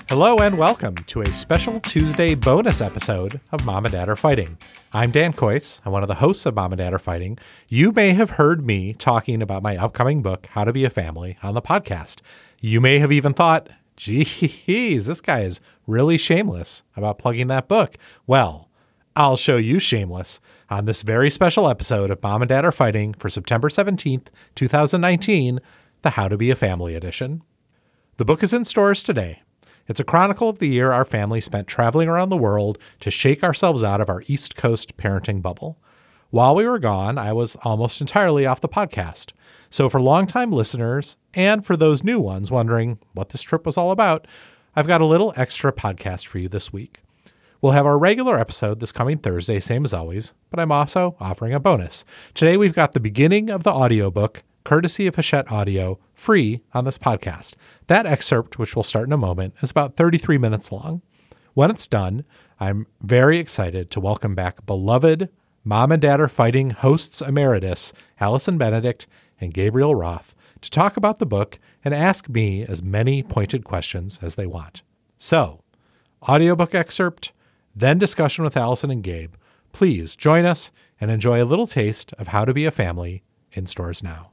Hello and welcome to a special Tuesday bonus episode of Mom and Dad Are Fighting. I'm Dan Kois. I'm one of the hosts of Mom and Dad Are Fighting. You may have heard me talking about my upcoming book, How to Be a Family, on the podcast. You may have even thought, geez, this guy is really shameless about plugging that book. Well, I'll show you shameless on this very special episode of Mom and Dad Are Fighting for September 17th, 2019, the How to Be a Family edition. The book is in stores today. It's a chronicle of the year our family spent traveling around the world to shake ourselves out of our East Coast parenting bubble. While we were gone, I was almost entirely off the podcast. So for longtime listeners, and for those new ones wondering what this trip was all about, I've got a little extra podcast for you this week. We'll have our regular episode this coming Thursday, same as always, but I'm also offering a bonus. Today we've got the beginning of the audiobook, courtesy of Hachette Audio, free on this podcast. That excerpt, which will start in a moment, is about 33 minutes long. When it's done, I'm very excited to welcome back beloved Mom and Dad Are Fighting hosts emeritus, Allison Benedict and Gabriel Roth, to talk about the book and ask me as many pointed questions as they want. So, audiobook excerpt, then discussion with Allison and Gabe. Please join us and enjoy a little taste of How to Be a Family in stores now.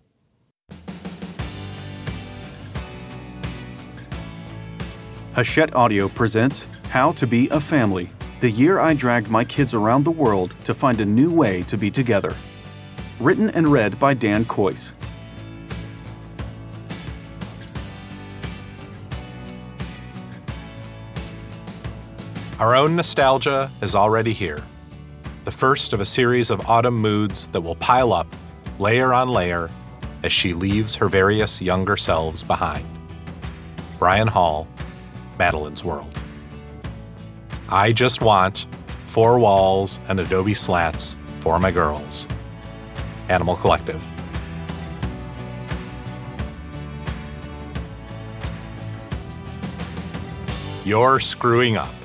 Hachette Audio presents How to Be a Family, the year I dragged my kids around the world to find a new way to be together. Written and read by Dan Kois. Our own nostalgia is already here. The first of a series of autumn moods that will pile up, layer on layer, as she leaves her various younger selves behind. Brian Hall, Madeline's World. I just want 4 walls and adobe slats for my girls. Animal Collective. You're screwing up.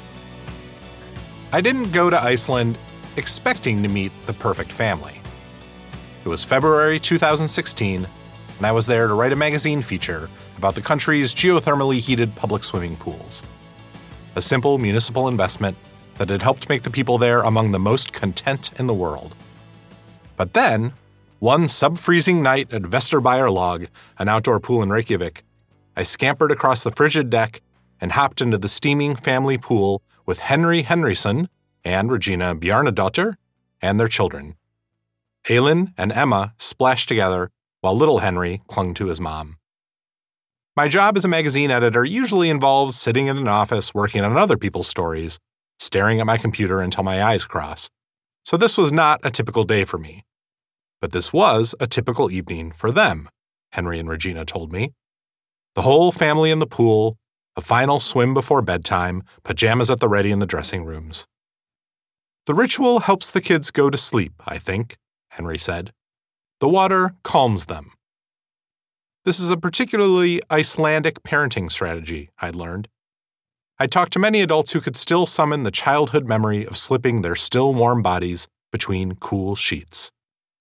I didn't go to Iceland expecting to meet the perfect family. It was February 2016, and I was there to write a magazine feature about the country's geothermally heated public swimming pools. A simple municipal investment that had helped make the people there among the most content in the world. But then, one sub-freezing night at Vesturbæjarlag, an outdoor pool in Reykjavik, I scampered across the frigid deck and hopped into the steaming family pool with Henry Henryson and Regina Bjarnadottir and their children. Aylin and Emma splashed together while little Henry clung to his mom. My job as a magazine editor usually involves sitting in an office working on other people's stories, staring at my computer until my eyes cross. So this was not a typical day for me. But this was a typical evening for them, Henry and Regina told me. The whole family in the pool, a final swim before bedtime, pajamas at the ready in the dressing rooms. The ritual helps the kids go to sleep, I think, Henry said. The water calms them. This is a particularly Icelandic parenting strategy, I'd learned. I talked to many adults who could still summon the childhood memory of slipping their still warm bodies between cool sheets.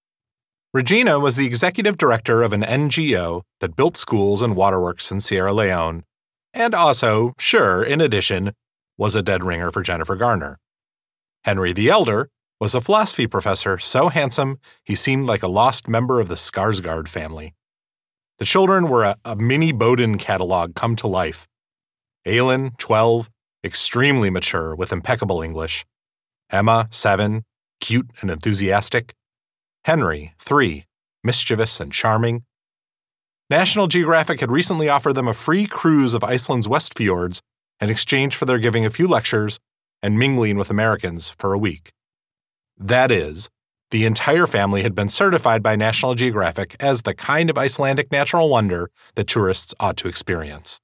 Regina was the executive director of an NGO that built schools and waterworks in Sierra Leone, and also, sure, in addition, was a dead ringer for Jennifer Garner. Henry the Elder was a philosophy professor so handsome he seemed like a lost member of the Skarsgård family. The children were a mini Bowden catalog come to life. Aylin, 12, extremely mature with impeccable English. Emma, 7, cute and enthusiastic. Henry, 3, mischievous and charming. National Geographic had recently offered them a free cruise of Iceland's West Fjords in exchange for their giving a few lectures and mingling with Americans for a week. That is, the entire family had been certified by National Geographic as the kind of Icelandic natural wonder that tourists ought to experience.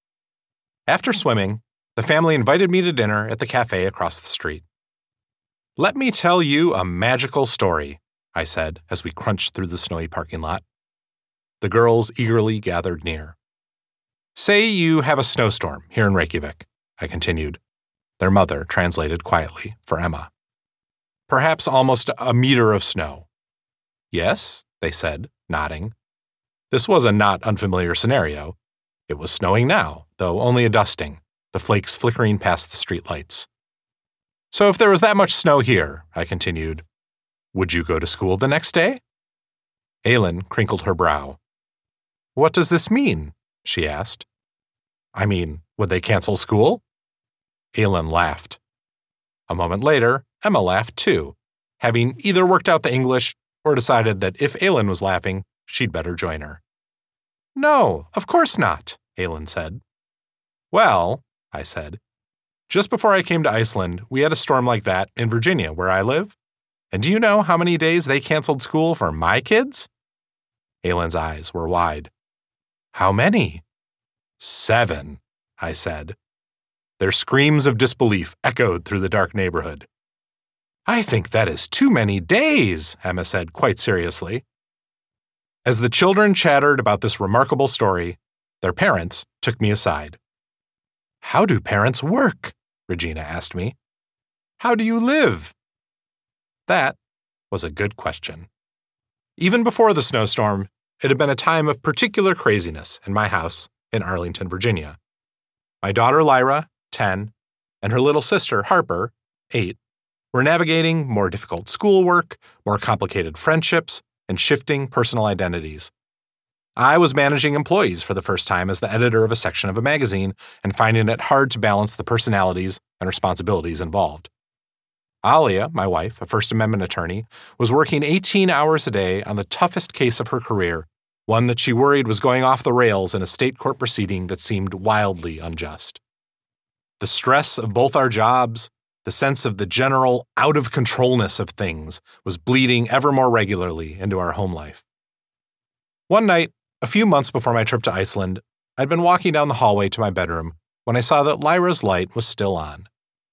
After swimming, the family invited me to dinner at the cafe across the street. "Let me tell you a magical story," I said as we crunched through the snowy parking lot. The girls eagerly gathered near. "Say you have a snowstorm here in Reykjavik," I continued. Their mother translated quietly for Emma. "Perhaps almost a meter of snow." "Yes," they said, nodding. This was a not unfamiliar scenario. It was snowing now, though only a dusting, the flakes flickering past the streetlights. So if there was that much snow here, I continued, would you go to school the next day? Aylin crinkled her brow. What does this mean? She asked. I mean, would they cancel school? Aylin laughed. A moment later, Emma laughed too, having either worked out the English or decided that if Aylin was laughing, she'd better join her. No, of course not, Aylin said. Well, I said, just before I came to Iceland, we had a storm like that in Virginia, where I live. And do you know how many days they canceled school for my kids? Aylin's eyes were wide. How many? 7, I said. Their screams of disbelief echoed through the dark neighborhood. I think that is too many days, Emma said quite seriously. As the children chattered about this remarkable story, their parents took me aside. How do parents work? Regina asked me. How do you live? That was a good question. Even before the snowstorm, it had been a time of particular craziness in my house in Arlington, Virginia. My daughter Lyra, 10, and her little sister Harper, 8, were navigating more difficult schoolwork, more complicated friendships, and shifting personal identities. I was managing employees for the first time as the editor of a section of a magazine and finding it hard to balance the personalities and responsibilities involved. Alia, my wife, a First Amendment attorney, was working 18 hours a day on the toughest case of her career, one that she worried was going off the rails in a state court proceeding that seemed wildly unjust. The stress of both our jobs, the sense of the general out-of-controlness of things was bleeding ever more regularly into our home life. One night, a few months before my trip to Iceland, I'd been walking down the hallway to my bedroom when I saw that Lyra's light was still on.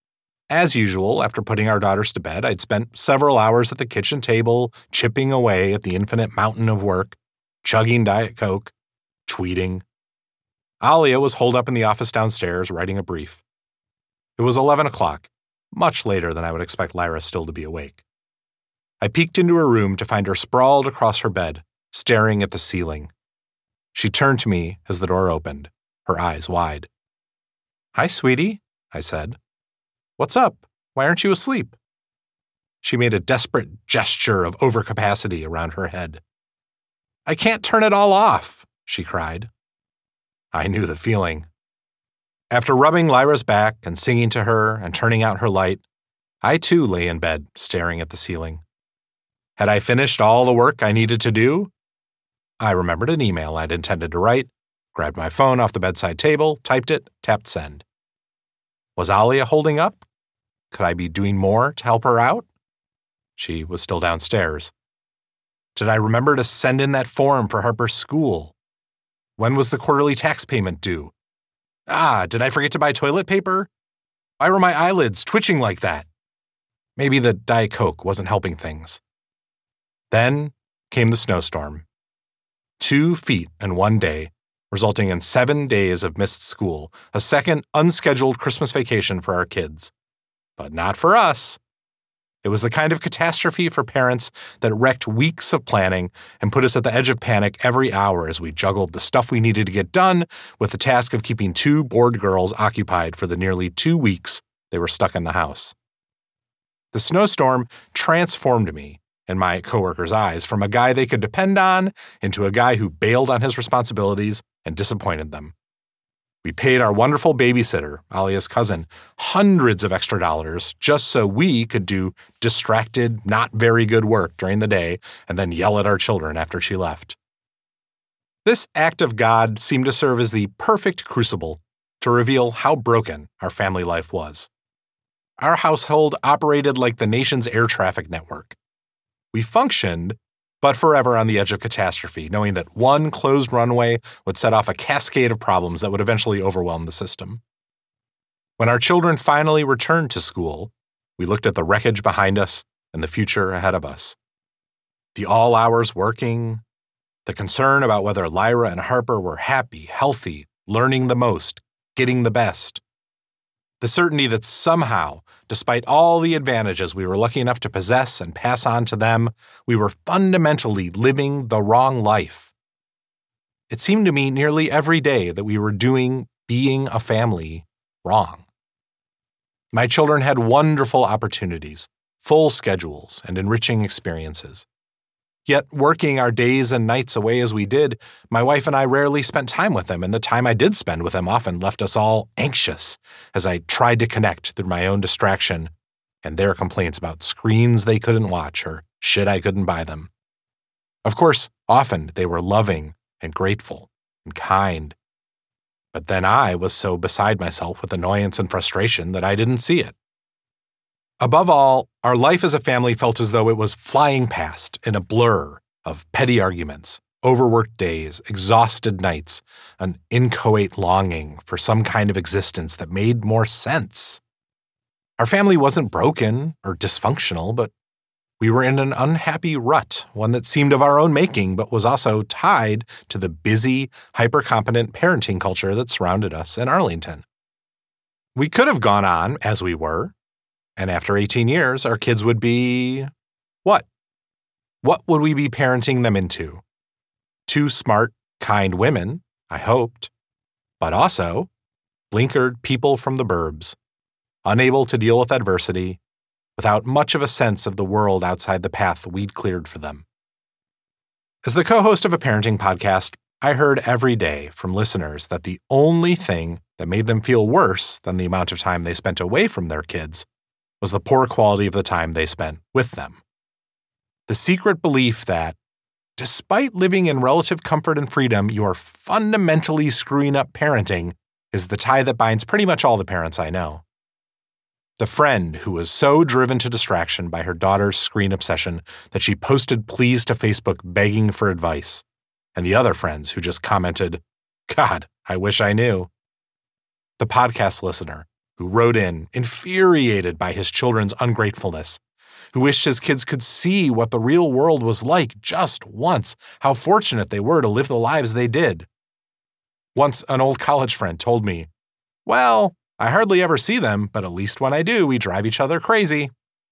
As usual, after putting our daughters to bed, I'd spent several hours at the kitchen table, chipping away at the infinite mountain of work, chugging Diet Coke, tweeting. Alia was holed up in the office downstairs writing a brief. It was 11 o'clock, much later than I would expect Lyra still to be awake. I peeked into her room to find her sprawled across her bed, staring at the ceiling. She turned to me as the door opened, her eyes wide. Hi, sweetie, I said. What's up? Why aren't you asleep? She made a desperate gesture of overcapacity around her head. I can't turn it all off, she cried. I knew the feeling. After rubbing Lyra's back and singing to her and turning out her light, I too lay in bed, staring at the ceiling. Had I finished all the work I needed to do? I remembered an email I'd intended to write, grabbed my phone off the bedside table, typed it, tapped send. Was Alia holding up? Could I be doing more to help her out? She was still downstairs. Did I remember to send in that form for Harper's school? When was the quarterly tax payment due? Did I forget to buy toilet paper? Why were my eyelids twitching like that? Maybe the Diet Coke wasn't helping things. Then came the snowstorm. 2 feet in one day, resulting in 7 days of missed school, a second unscheduled Christmas vacation for our kids. But not for us. It was the kind of catastrophe for parents that wrecked weeks of planning and put us at the edge of panic every hour as we juggled the stuff we needed to get done with the task of keeping 2 bored girls occupied for the nearly 2 weeks they were stuck in the house. The snowstorm transformed me, in my coworkers' eyes, from a guy they could depend on into a guy who bailed on his responsibilities and disappointed them. We paid our wonderful babysitter, Alia's cousin, hundreds of extra dollars just so we could do distracted, not very good work during the day and then yell at our children after she left. This act of God seemed to serve as the perfect crucible to reveal how broken our family life was. Our household operated like the nation's air traffic network. We functioned, but forever on the edge of catastrophe, knowing that one closed runway would set off a cascade of problems that would eventually overwhelm the system. When our children finally returned to school, we looked at the wreckage behind us and the future ahead of us. The all hours working, the concern about whether Lyra and Harper were happy, healthy, learning the most, getting the best. The certainty that somehow, despite all the advantages we were lucky enough to possess and pass on to them, we were fundamentally living the wrong life. It seemed to me nearly every day that we were being a family, wrong. My children had wonderful opportunities, full schedules, and enriching experiences. Yet, working our days and nights away as we did, my wife and I rarely spent time with them, and the time I did spend with them often left us all anxious as I tried to connect through my own distraction and their complaints about screens they couldn't watch or shit I couldn't buy them. Of course, often they were loving and grateful and kind. But then I was so beside myself with annoyance and frustration that I didn't see it. Above all, our life as a family felt as though it was flying past in a blur of petty arguments, overworked days, exhausted nights, an inchoate longing for some kind of existence that made more sense. Our family wasn't broken or dysfunctional, but we were in an unhappy rut, one that seemed of our own making, but was also tied to the busy, hyper-competent parenting culture that surrounded us in Arlington. We could have gone on as we were, and after 18 years, our kids would be what? What would we be parenting them into? Two smart, kind women, I hoped, but also blinkered people from the burbs, unable to deal with adversity, without much of a sense of the world outside the path we'd cleared for them. As the co-host of a parenting podcast, I heard every day from listeners that the only thing that made them feel worse than the amount of time they spent away from their kids was the poor quality of the time they spent with them. The secret belief that, despite living in relative comfort and freedom, you're fundamentally screwing up parenting is the tie that binds pretty much all the parents I know. The friend who was so driven to distraction by her daughter's screen obsession that she posted pleas to Facebook begging for advice, and the other friends who just commented, "God, I wish I knew." The podcast listener who wrote in, infuriated by his children's ungratefulness, who wished his kids could see what the real world was like just once, how fortunate they were to live the lives they did. Once an old college friend told me, "Well, I hardly ever see them, but at least when I do, we drive each other crazy."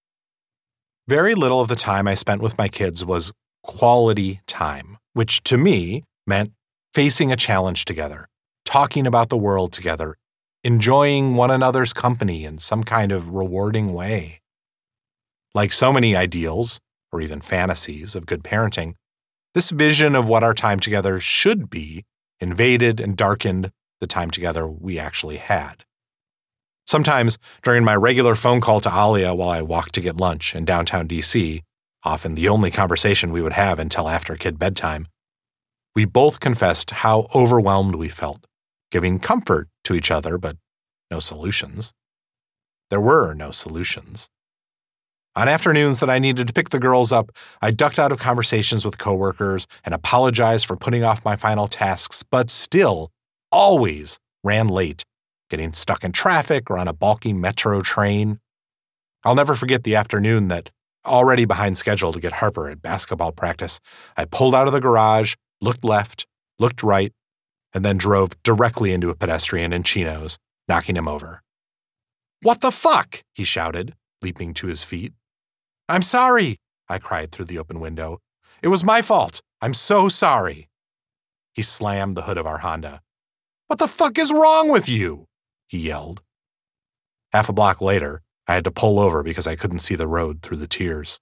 Very little of the time I spent with my kids was quality time, which to me meant facing a challenge together, talking about the world together, enjoying one another's company in some kind of rewarding way. Like so many ideals, or even fantasies of good parenting, this vision of what our time together should be invaded and darkened the time together we actually had. Sometimes, during my regular phone call to Alia while I walked to get lunch in downtown DC, often the only conversation we would have until after kid bedtime, we both confessed how overwhelmed we felt, giving comfort to each other, but no solutions. There were no solutions. On afternoons that I needed to pick the girls up, I ducked out of conversations with coworkers and apologized for putting off my final tasks, but still, always ran late, getting stuck in traffic or on a bulky metro train. I'll never forget the afternoon that, already behind schedule to get Harper at basketball practice, I pulled out of the garage, looked left, looked right, and then drove directly into a pedestrian in chinos, knocking him over. "What the fuck?" he shouted, leaping to his feet. "I'm sorry," I cried through the open window. "It was my fault. I'm so sorry." He slammed the hood of our Honda. "What the fuck is wrong with you?" he yelled. Half a block later, I had to pull over because I couldn't see the road through the tears.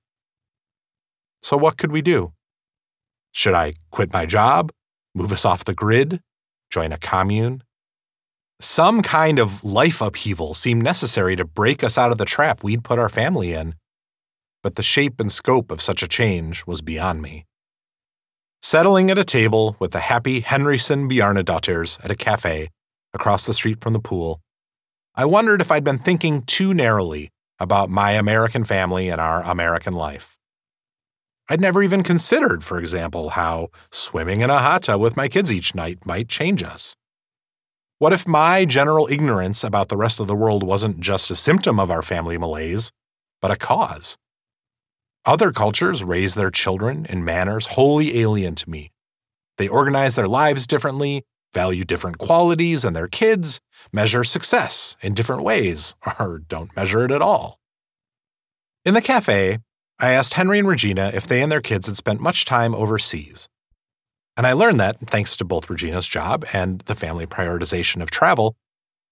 So what could we do? Should I quit my job? Move us off the grid? Join a commune? Some kind of life upheaval seemed necessary to break us out of the trap we'd put our family in, but the shape and scope of such a change was beyond me. Settling at a table with the happy Henryson Bjarnadottirs at a cafe across the street from the pool, I wondered if I'd been thinking too narrowly about my American family and our American life. I'd never even considered, for example, how swimming in a hot tub with my kids each night might change us. What if my general ignorance about the rest of the world wasn't just a symptom of our family malaise, but a cause? Other cultures raise their children in manners wholly alien to me. They organize their lives differently, value different qualities in their kids, measure success in different ways, or don't measure it at all. In the cafe, I asked Henry and Regina if they and their kids had spent much time overseas. And I learned that, thanks to both Regina's job and the family prioritization of travel,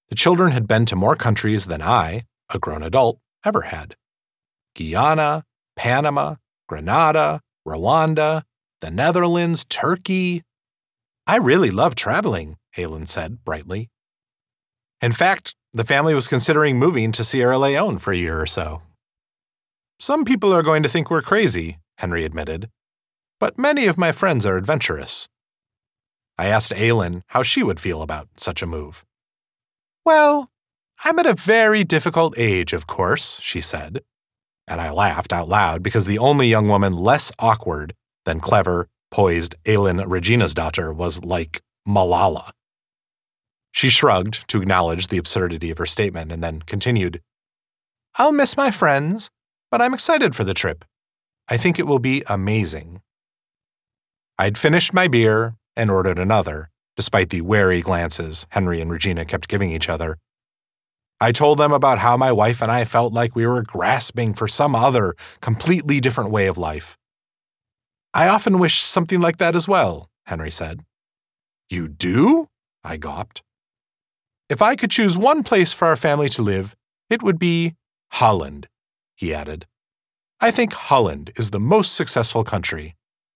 The children had been to more countries than I, a grown adult, ever had. Guyana, Panama, Grenada, Rwanda, the Netherlands, Turkey. I really love traveling, Aylin said brightly. In fact, the family was considering moving to Sierra Leone for a year or so. Some people are going to think we're crazy, Henry admitted, but many of my friends are adventurous. I asked Aylin how she would feel about such a move. Well, I'm at a very difficult age, of course, she said. And I laughed out loud because the only young woman less awkward than clever, poised Aylin Regina's-Dotter was like Malala. She shrugged to acknowledge the absurdity of her statement and then continued, I'll miss my friends, but I'm excited for the trip. I think it will be amazing. I'd finished my beer and ordered another, despite the wary glances Henry and Regina kept giving each other. I told them about how my wife and I felt like we were grasping for some other, completely different way of life. I often wish something like that as well, Henry said. You do? I gawped. If I could choose one place for our family to live, it would be Holland, he added. I think Holland is the most successful country.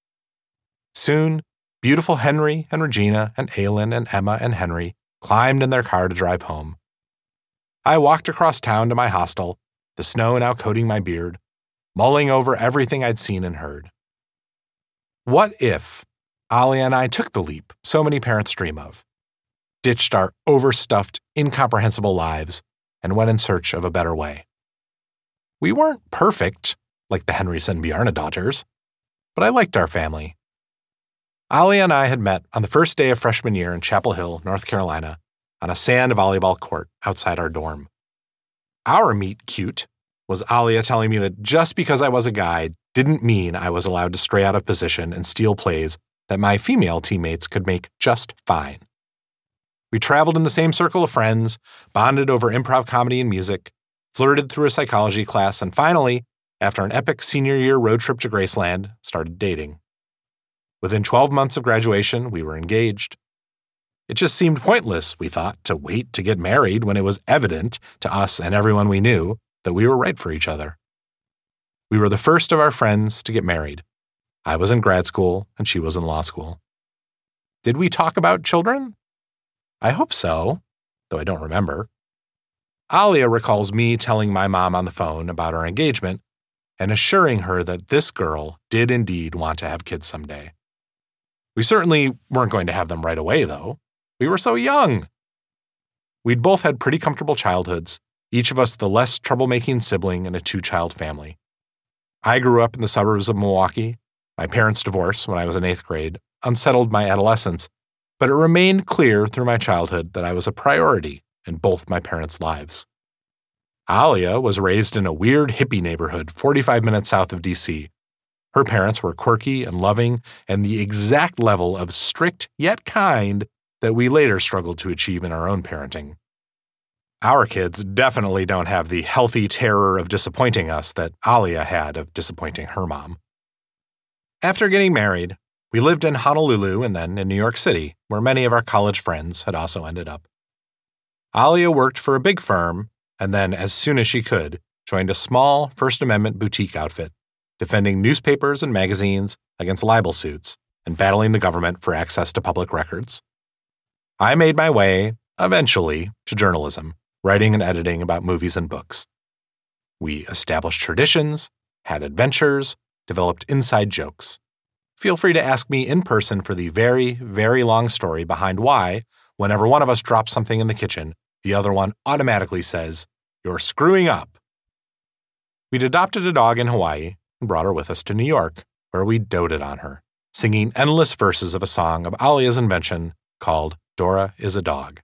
Soon, beautiful Henry and Regina and Aylin and Emma and Henry climbed in their car to drive home. I walked across town to my hostel, the snow now coating my beard, mulling over everything I'd seen and heard. What if Alia and I took the leap so many parents dream of, ditched our overstuffed, incomprehensible lives, and went in search of a better way? We weren't perfect, like the Henrys and Bjarne-daughters, but I liked our family. Alia and I had met on the first day of freshman year in Chapel Hill, North Carolina, on a sand volleyball court outside our dorm. Our meet cute was Alia telling me that just because I was a guy didn't mean I was allowed to stray out of position and steal plays that my female teammates could make just fine. We traveled in the same circle of friends, bonded over improv comedy and music, flirted through a psychology class, and finally, after an epic senior year road trip to Graceland, started dating. Within 12 months of graduation, we were engaged. It just seemed pointless, we thought, to wait to get married when it was evident to us and everyone we knew that we were right for each other. We were the first of our friends to get married. I was in grad school and she was in law school. Did we talk about children? I hope so, though I don't remember. Alia recalls me telling my mom on the phone about our engagement and assuring her that this girl did indeed want to have kids someday. We certainly weren't going to have them right away, though. We were so young. We'd both had pretty comfortable childhoods, each of us the less troublemaking sibling in a two-child family. I grew up in the suburbs of Milwaukee. My parents' divorce when I was in 8th grade unsettled my adolescence, but it remained clear through my childhood that I was a priority in both my parents' lives. Alia was raised in a weird hippie neighborhood 45 minutes south of D.C. Her parents were quirky and loving and the exact level of strict yet kind that we later struggled to achieve in our own parenting. Our kids definitely don't have the healthy terror of disappointing us that Alia had of disappointing her mom. After getting married, we lived in Honolulu and then in New York City, where many of our college friends had also ended up. Alia worked for a big firm and then, as soon as she could, joined a small First Amendment boutique outfit, defending newspapers and magazines against libel suits and battling the government for access to public records. I made my way, eventually, to journalism, writing and editing about movies and books. We established traditions, had adventures, developed inside jokes. Feel free to ask me in person for the very, very long story behind why, whenever one of us drops something in the kitchen, the other one automatically says, "You're screwing up." We'd adopted a dog in Hawaii and brought her with us to New York, where we doted on her, singing endless verses of a song of Alia's invention called Dora is a Dog.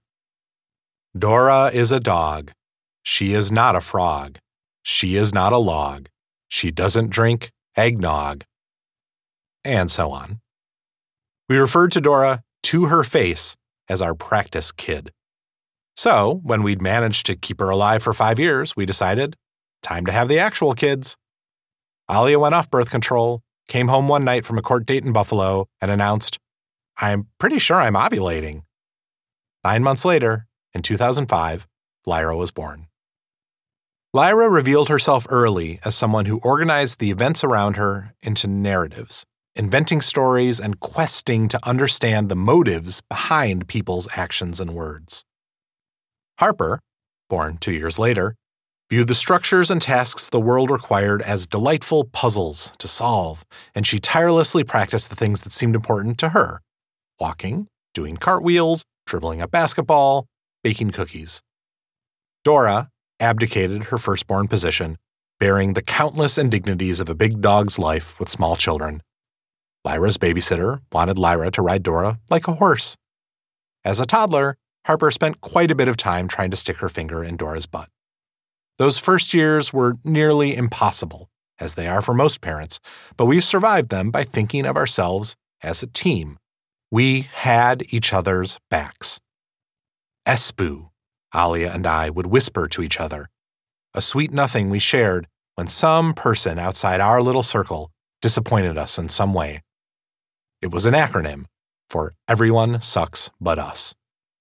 Dora is a dog. She is not a frog. She is not a log. She doesn't drink eggnog. And so on. We referred to Dora to her face as our practice kid. So, when we'd managed to keep her alive for 5 years, we decided, time to have the actual kids. Alia went off birth control, came home one night from a court date in Buffalo, and announced, "I'm pretty sure I'm ovulating." 9 months later, in 2005, Lyra was born. Lyra revealed herself early as someone who organized the events around her into narratives, inventing stories and questing to understand the motives behind people's actions and words. Harper, born 2 years later, viewed the structures and tasks the world required as delightful puzzles to solve, and she tirelessly practiced the things that seemed important to her: walking, doing cartwheels, dribbling a basketball, baking cookies. Dora abdicated her firstborn position, bearing the countless indignities of a big dog's life with small children. Lyra's babysitter wanted Lyra to ride Dora like a horse. As a toddler, Harper spent quite a bit of time trying to stick her finger in Dora's butt. Those first years were nearly impossible, as they are for most parents, but we survived them by thinking of ourselves as a team. We had each other's backs. Espoo, Alia and I would whisper to each other, a sweet nothing we shared when some person outside our little circle disappointed us in some way. It was an acronym for Everyone Sucks But Us.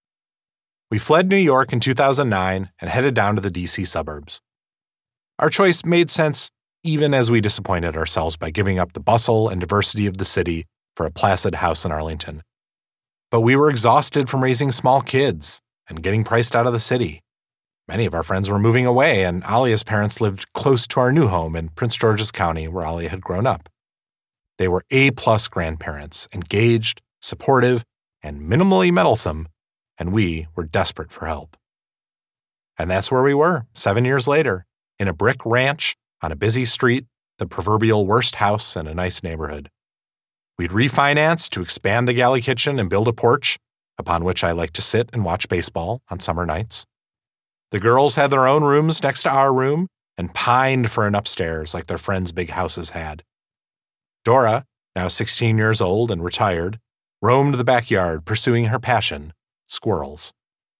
We fled New York in 2009 and headed down to the D.C. suburbs. Our choice made sense even as we disappointed ourselves by giving up the bustle and diversity of the city for a placid house in Arlington. But we were exhausted from raising small kids and getting priced out of the city. Many of our friends were moving away, and Alia's parents lived close to our new home in Prince George's County, where Alia had grown up. They were A-plus grandparents, engaged, supportive, and minimally meddlesome, and we were desperate for help. And that's where we were, 7 years later, in a brick ranch on a busy street, the proverbial worst house in a nice neighborhood. We'd refinanced to expand the galley kitchen and build a porch, upon which I liked to sit and watch baseball on summer nights. The girls had their own rooms next to our room and pined for an upstairs like their friends' big houses had. Dora, now 16 years old and retired, roamed the backyard pursuing her passion, squirrels.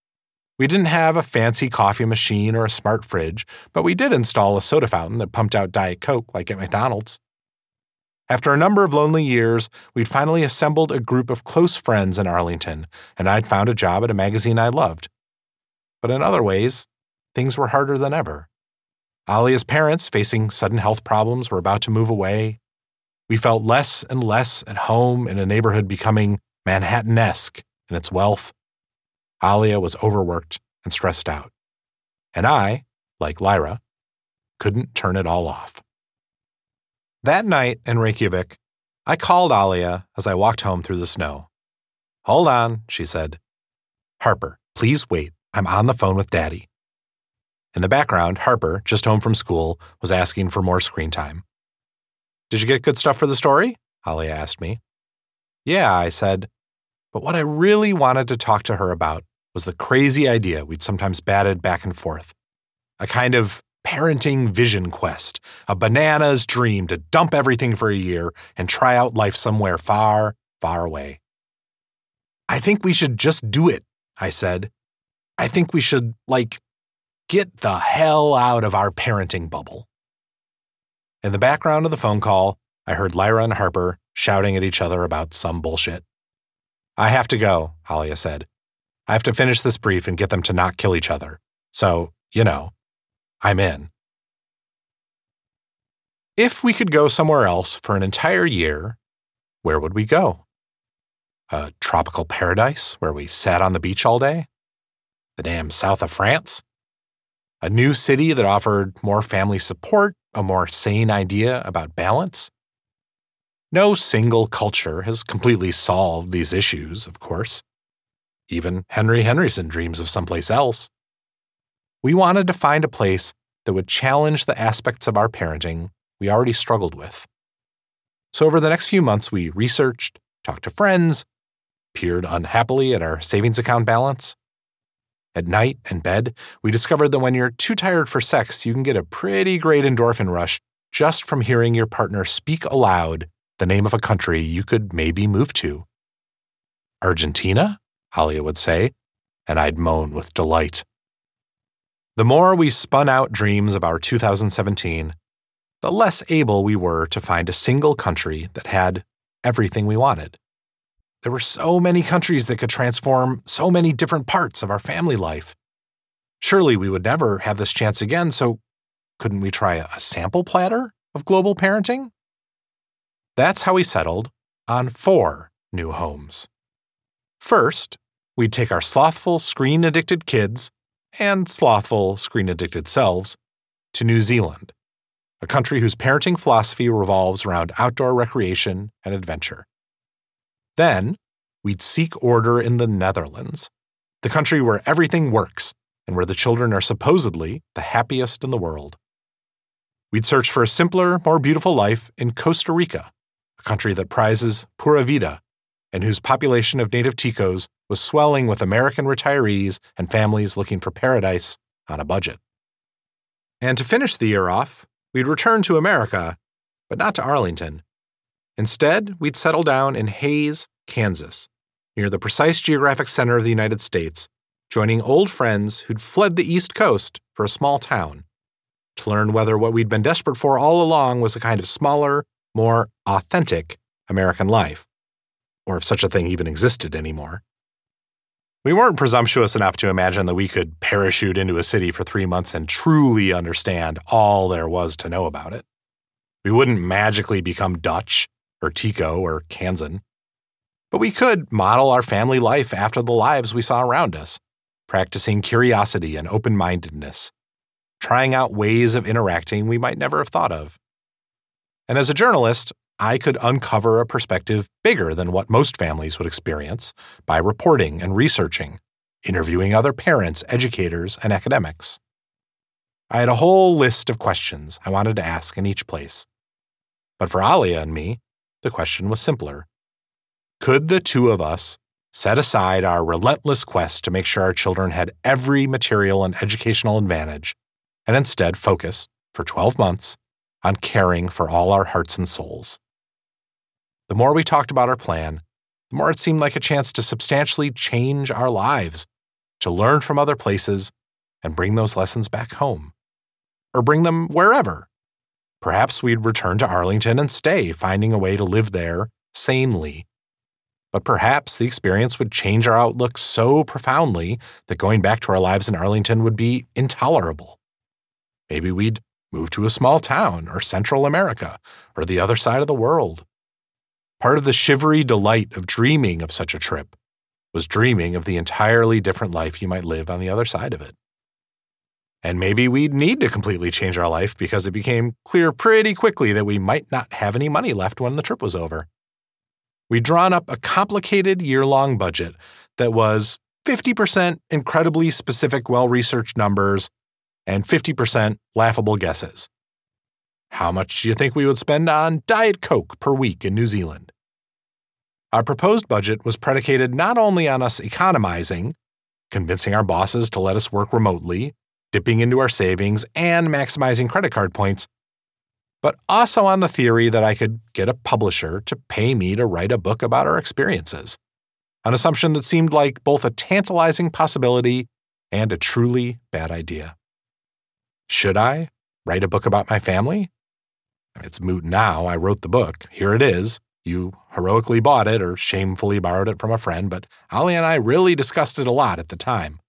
We didn't have a fancy coffee machine or a smart fridge, but we did install a soda fountain that pumped out Diet Coke like at McDonald's. After a number of lonely years, we'd finally assembled a group of close friends in Arlington, and I'd found a job at a magazine I loved. But in other ways, things were harder than ever. Alia's parents, facing sudden health problems, were about to move away. We felt less and less at home in a neighborhood becoming Manhattan-esque in its wealth. Alia was overworked and stressed out. And I, like Lyra, couldn't turn it all off. That night in Reykjavik, I called Alia as I walked home through the snow. "Hold on," she said. "Harper, please wait. I'm on the phone with Daddy." In the background, Harper, just home from school, was asking for more screen time. "Did you get good stuff for the story?" Alia asked me. "Yeah," I said. But what I really wanted to talk to her about was the crazy idea we'd sometimes batted back and forth. A kind of parenting vision quest, a banana's dream to dump everything for a year and try out life somewhere far, far away. "I think we should just do it," I said. "I think we should, get the hell out of our parenting bubble." In the background of the phone call, I heard Lyra and Harper shouting at each other about some bullshit. "I have to go," Alia said. "I have to finish this brief and get them to not kill each other. So, I'm in." If we could go somewhere else for an entire year, where would we go? A tropical paradise where we sat on the beach all day? The damn south of France? A new city that offered more family support, a more sane idea about balance? No single culture has completely solved these issues, of course. Even Henry Henryson dreams of someplace else. We wanted to find a place that would challenge the aspects of our parenting we already struggled with. So over the next few months, we researched, talked to friends, peered unhappily at our savings account balance. At night, in bed, we discovered that when you're too tired for sex, you can get a pretty great endorphin rush just from hearing your partner speak aloud the name of a country you could maybe move to. "Argentina?" Alia would say, and I'd moan with delight. The more we spun out dreams of our 2017, the less able we were to find a single country that had everything we wanted. There were so many countries that could transform so many different parts of our family life. Surely we would never have this chance again, so couldn't we try a sample platter of global parenting? That's how we settled on 4 new homes. First, we'd take our slothful, screen-addicted kids and slothful, screen-addicted selves to New Zealand, a country whose parenting philosophy revolves around outdoor recreation and adventure. Then, we'd seek order in the Netherlands, the country where everything works and where the children are supposedly the happiest in the world. We'd search for a simpler, more beautiful life in Costa Rica, a country that prizes pura vida and whose population of native Ticos was swelling with American retirees and families looking for paradise on a budget. And to finish the year off, we'd return to America, but not to Arlington. Instead, we'd settle down in Hays, Kansas, near the precise geographic center of the United States, joining old friends who'd fled the East Coast for a small town, to learn whether what we'd been desperate for all along was a kind of smaller, more authentic American life, or if such a thing even existed anymore. We weren't presumptuous enough to imagine that we could parachute into a city for 3 months and truly understand all there was to know about it. We wouldn't magically become Dutch or Tico or Kansan. But we could model our family life after the lives we saw around us, practicing curiosity and open-mindedness, trying out ways of interacting we might never have thought of. And as a journalist, I could uncover a perspective bigger than what most families would experience by reporting and researching, interviewing other parents, educators, and academics. I had a whole list of questions I wanted to ask in each place. But for Alia and me, the question was simpler. Could the two of us set aside our relentless quest to make sure our children had every material and educational advantage, and instead focus, for 12 months, on caring for all our hearts and souls? The more we talked about our plan, the more it seemed like a chance to substantially change our lives, to learn from other places and bring those lessons back home. Or bring them wherever. Perhaps we'd return to Arlington and stay, finding a way to live there sanely. But perhaps the experience would change our outlook so profoundly that going back to our lives in Arlington would be intolerable. Maybe we'd move to a small town or Central America or the other side of the world. Part of the shivery delight of dreaming of such a trip was dreaming of the entirely different life you might live on the other side of it. And maybe we'd need to completely change our life because it became clear pretty quickly that we might not have any money left when the trip was over. We'd drawn up a complicated year-long budget that was 50% incredibly specific, well-researched numbers and 50% laughable guesses. How much do you think we would spend on Diet Coke per week in New Zealand? Our proposed budget was predicated not only on us economizing, convincing our bosses to let us work remotely, dipping into our savings, and maximizing credit card points, but also on the theory that I could get a publisher to pay me to write a book about our experiences, an assumption that seemed like both a tantalizing possibility and a truly bad idea. Should I write a book about my family? It's moot now. I wrote the book. Here it is. You heroically bought it or shamefully borrowed it from a friend, but Ali and I really discussed it a lot at the time.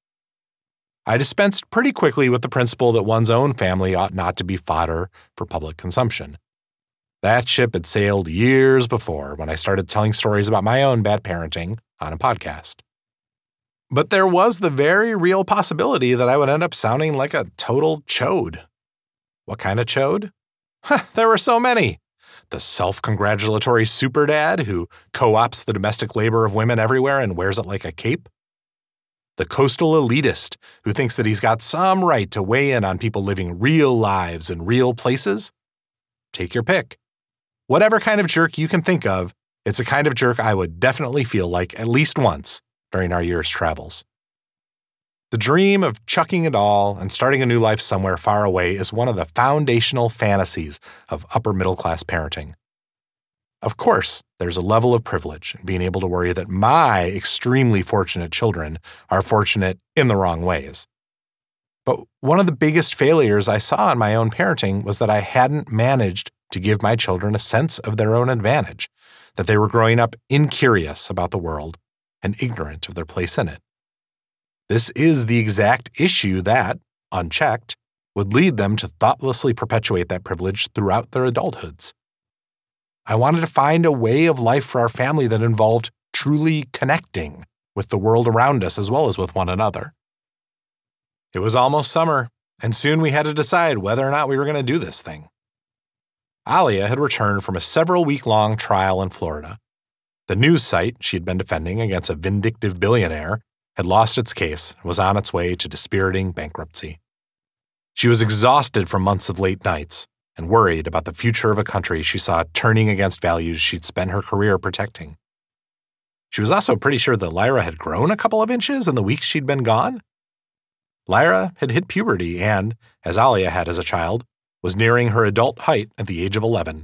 I dispensed pretty quickly with the principle that one's own family ought not to be fodder for public consumption. That ship had sailed years before when I started telling stories about my own bad parenting on a podcast. But there was the very real possibility that I would end up sounding like a total chode. What kind of chode? There were so many. The self-congratulatory super dad who co-ops the domestic labor of women everywhere and wears it like a cape. The coastal elitist who thinks that he's got some right to weigh in on people living real lives in real places. Take your pick. Whatever kind of jerk you can think of, it's a kind of jerk I would definitely feel like at least once during our year's travels. The dream of chucking it all and starting a new life somewhere far away is one of the foundational fantasies of upper-middle-class parenting. Of course, there's a level of privilege in being able to worry that my extremely fortunate children are fortunate in the wrong ways. But one of the biggest failures I saw in my own parenting was that I hadn't managed to give my children a sense of their own advantage, that they were growing up incurious about the world and ignorant of their place in it. This is the exact issue that, unchecked, would lead them to thoughtlessly perpetuate that privilege throughout their adulthoods. I wanted to find a way of life for our family that involved truly connecting with the world around us as well as with one another. It was almost summer, and soon we had to decide whether or not we were going to do this thing. Alia had returned from a several-week-long trial in Florida. The news site she had been defending against a vindictive billionaire had lost its case and was on its way to dispiriting bankruptcy. She was exhausted from months of late nights and worried about the future of a country she saw turning against values she'd spent her career protecting. She was also pretty sure that Lyra had grown a couple of inches in the weeks she'd been gone. Lyra had hit puberty and, as Alia had as a child, was nearing her adult height at the age of 11.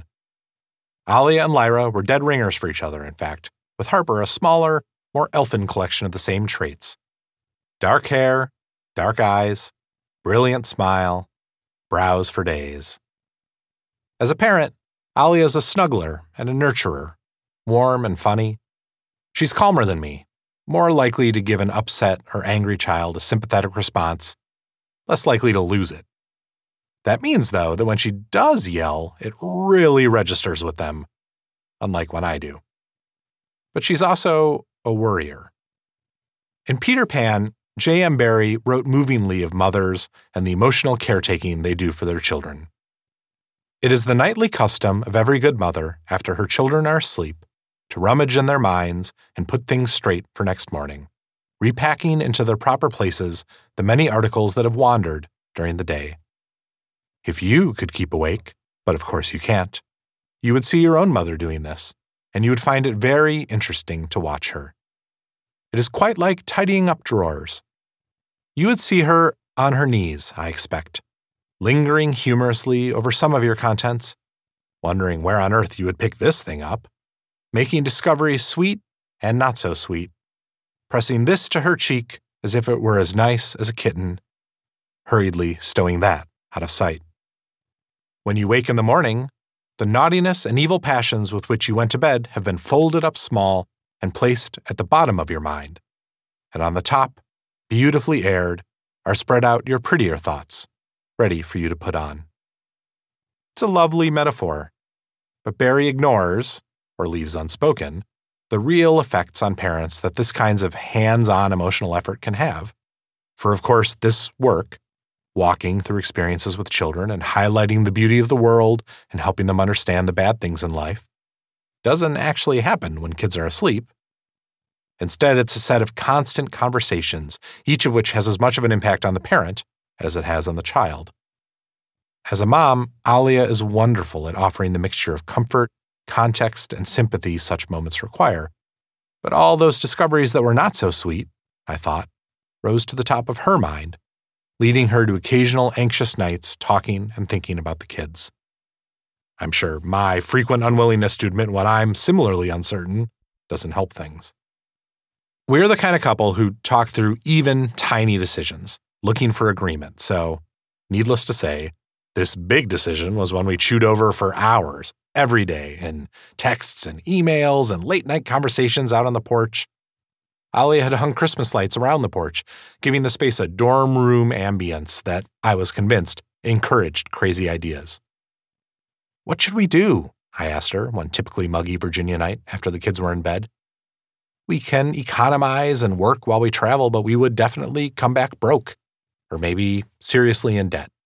Alia and Lyra were dead ringers for each other, in fact, with Harper a smaller, more elfin collection of the same traits. Dark hair, dark eyes, brilliant smile, brows for days. As a parent, Alia's a snuggler and a nurturer, warm and funny. She's calmer than me, more likely to give an upset or angry child a sympathetic response, less likely to lose it. That means, though, that when she does yell, it really registers with them, unlike when I do. But she's also a worrier. In Peter Pan, J.M. Barrie wrote movingly of mothers and the emotional caretaking they do for their children. It is the nightly custom of every good mother, after her children are asleep, to rummage in their minds and put things straight for next morning, repacking into their proper places the many articles that have wandered during the day. If you could keep awake, but of course you can't, you would see your own mother doing this, and you would find it very interesting to watch her. It is quite like tidying up drawers. You would see her on her knees, I expect, lingering humorously over some of your contents, wondering where on earth you would pick this thing up, making discoveries sweet and not so sweet, pressing this to her cheek as if it were as nice as a kitten, hurriedly stowing that out of sight. When you wake in the morning, the naughtiness and evil passions with which you went to bed have been folded up small and placed at the bottom of your mind, and on the top, beautifully aired, are spread out your prettier thoughts, ready for you to put on. It's a lovely metaphor, but Barrie ignores, or leaves unspoken, the real effects on parents that this kinds of hands-on emotional effort can have. For of course, this work, walking through experiences with children and highlighting the beauty of the world and helping them understand the bad things in life, doesn't actually happen when kids are asleep. Instead, it's a set of constant conversations, each of which has as much of an impact on the parent as it has on the child. As a mom, Alia is wonderful at offering the mixture of comfort, context, and sympathy such moments require. But all those discoveries that were not so sweet, I thought, rose to the top of her mind, leading her to occasional anxious nights talking and thinking about the kids. I'm sure my frequent unwillingness to admit what I'm similarly uncertain doesn't help things. We're the kind of couple who talk through even tiny decisions, looking for agreement. So, needless to say, this big decision was one we chewed over for hours, every day, in texts and emails and late-night conversations out on the porch. Alia had hung Christmas lights around the porch, giving the space a dorm room ambience that, I was convinced, encouraged crazy ideas. "What should we do?" I asked her one typically muggy Virginia night after the kids were in bed. "We can economize and work while we travel, but we would definitely come back broke, or maybe seriously in debt."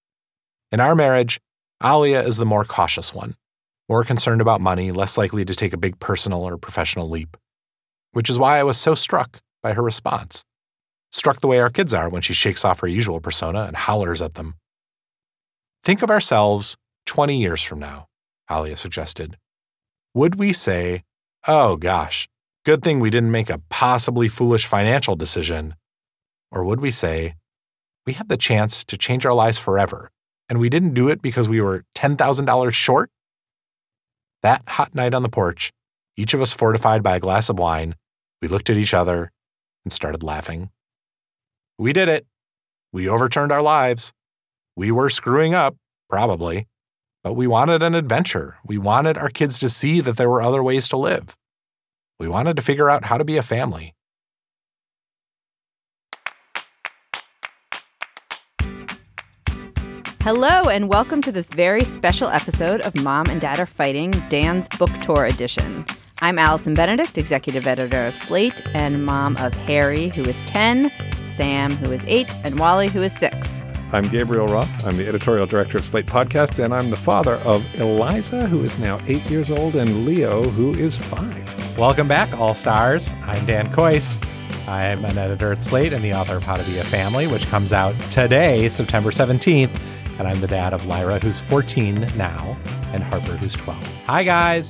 In our marriage, Alia is the more cautious one, more concerned about money, less likely to take a big personal or professional leap, which is why I was so struck by her response, struck the way our kids are when she shakes off her usual persona and hollers at them. "Think of ourselves 20 years from now," Alia suggested. "Would we say, 'Oh gosh, good thing we didn't make a possibly foolish financial decision'? Or would we say, 'We had the chance to change our lives forever, and we didn't do it because we were $10,000 short'?" That hot night on the porch, each of us fortified by a glass of wine, we looked at each other and started laughing. We did it. We overturned our lives. We were screwing up, probably, But we wanted an adventure. We wanted our kids to see that there were other ways to live. We wanted to figure out how to be a family. Hello, and welcome to this very special episode of Mom and Dad Are Fighting, Dan's Book Tour Edition. I'm Allison Benedict, executive editor of Slate, and mom of Harry, who is 10, Sam, who is 8, and Wally, who is 6. I'm Gabriel Roth. I'm the editorial director of Slate Podcast, and I'm the father of Eliza, who is now 8 years old, and Leo, who is 5. Welcome back, All Stars. I'm Dan Kois. I'm an editor at Slate and the author of How to Be a Family, which comes out today, September 17th. And I'm the dad of Lyra, who's 14 now, and Harper, who's 12. Hi, guys.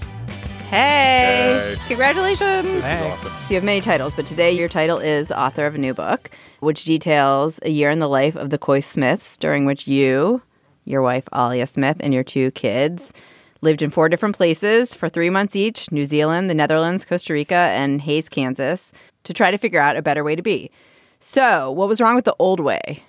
Hey! Congratulations! This is awesome. So you have many titles, but today your title is author of a new book, which details a year in the life of the Kois Smiths, during which you, your wife Alia Smith, and your 2 kids lived in 4 different places for 3 months each, New Zealand, the Netherlands, Costa Rica, and Hays, Kansas, to try to figure out a better way to be. So what was wrong with the old way?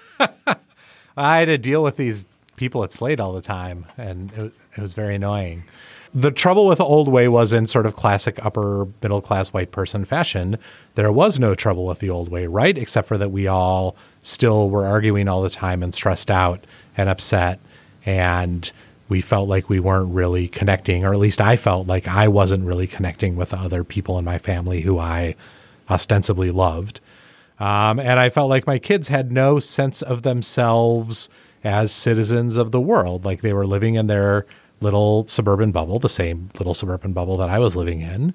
I had to deal with these people at Slate all the time, and it was very annoying. The trouble with the old way was in sort of classic upper middle class white person fashion. There was no trouble with the old way, right? Except for that we all still were arguing all the time and stressed out and upset, and we felt like we weren't really connecting, or at least I felt like I wasn't really connecting with the other people in my family who I ostensibly loved. And I felt like my kids had no sense of themselves as citizens of the world. Like they were living in their little suburban bubble, the same little suburban bubble that I was living in.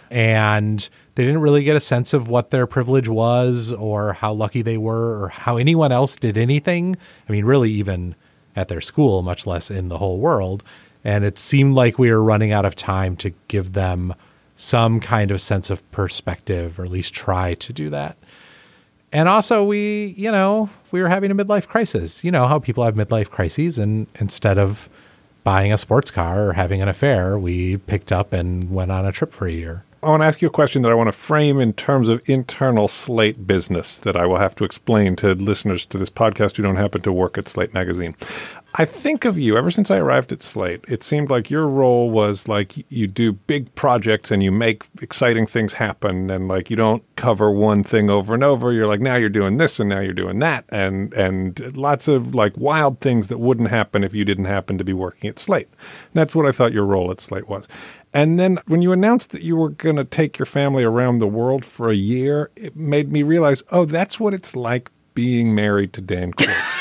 And they didn't really get a sense of what their privilege was or how lucky they were or how anyone else did anything. I mean, really even at their school, much less in the whole world. And it seemed like we were running out of time to give them some kind of sense of perspective, or at least try to do that. And also we were having a midlife crisis. You know how people have midlife crises, and instead of buying a sports car or having an affair, we picked up and went on a trip for a year. I want to ask you a question that I want to frame in terms of internal Slate business that I will have to explain to listeners to this podcast who don't happen to work at Slate Magazine. I think of you, ever since I arrived at Slate, it seemed like your role was like you do big projects and you make exciting things happen, and like you don't cover one thing over and over. You're like, now you're doing this and now you're doing that, and lots of like wild things that wouldn't happen if you didn't happen to be working at Slate. And that's what I thought your role at Slate was. And then when you announced that you were going to take your family around the world for a year, it made me realize, oh, that's what it's like being married to Dan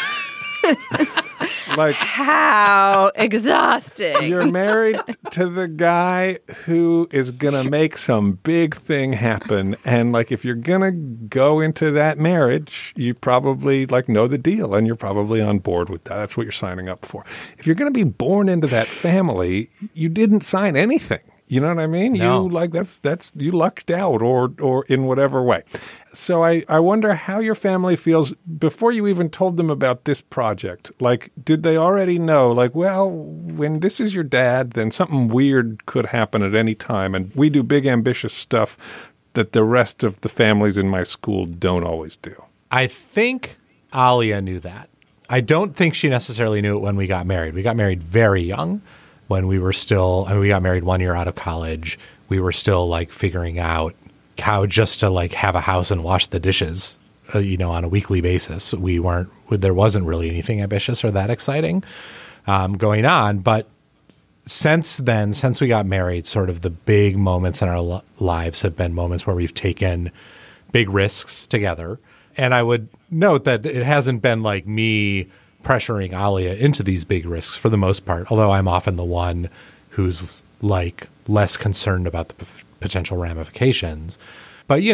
Kois. Like, how exhausting. You're married to the guy who is going to make some big thing happen. And like, if you're going to go into that marriage, you probably like know the deal and you're probably on board with that. That's what you're signing up for. If you're going to be born into that family, you didn't sign anything. You know what I mean? No. You like that's you lucked out or in whatever way. So I wonder how your family feels before you even told them about this project. Like, did they already know, like, well, when this is your dad, then something weird could happen at any time. And we do big, ambitious stuff that the rest of the families in my school don't always do. I think Alia knew that. I don't think she necessarily knew it when we got married. We got married very young. When we were still, we got married 1 year out of college. We were still like figuring out how just to like have a house and wash the dishes, on a weekly basis. There wasn't really anything ambitious or that exciting going on. But since then, since we got married, sort of the big moments in our lives have been moments where we've taken big risks together. And I would note that it hasn't been like me pressuring Alia into these big risks for the most part, although I'm often the one who's like less concerned about the potential ramifications. But,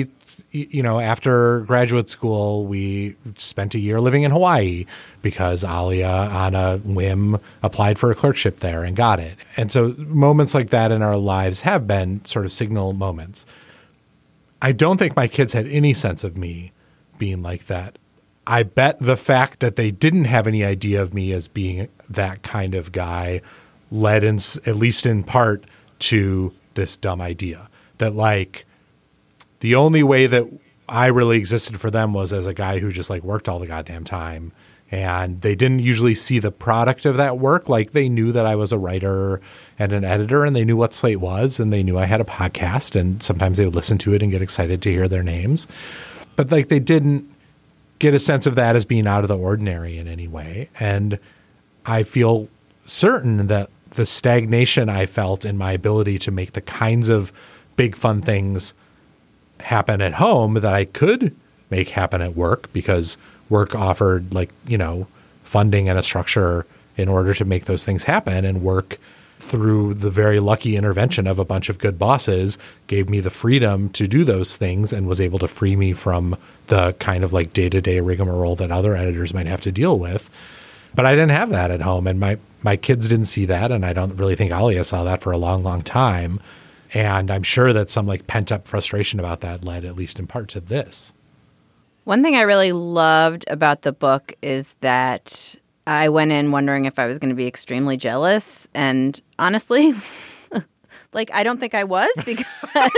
after graduate school, we spent a year living in Hawaii because Alia, on a whim, applied for a clerkship there and got it. And so moments like that in our lives have been sort of signal moments. I don't think my kids had any sense of me being like that. I bet the fact that they didn't have any idea of me as being that kind of guy led at least in part to this dumb idea that like the only way that I really existed for them was as a guy who just like worked all the goddamn time And they didn't usually see the product of that work. Like, they knew that I was a writer and an editor, and they knew what Slate was, and they knew I had a podcast, and sometimes they would listen to it and get excited to hear their names. But like, they didn't get a sense of that as being out of the ordinary in any way. And I feel certain that the stagnation I felt in my ability to make the kinds of big fun things happen at home that I could make happen at work, because work offered, like, funding and a structure in order to make those things happen, and work, through the very lucky intervention of a bunch of good bosses, gave me the freedom to do those things and was able to free me from the kind of like day-to-day rigmarole that other editors might have to deal with. But I didn't have that at home, and my kids didn't see that, and I don't really think Alia saw that for a long, long time. And I'm sure that some like pent-up frustration about that led, at least in part, to this. One thing I really loved about the book is that I went in wondering if I was going to be extremely jealous. And honestly, like, I don't think I was, because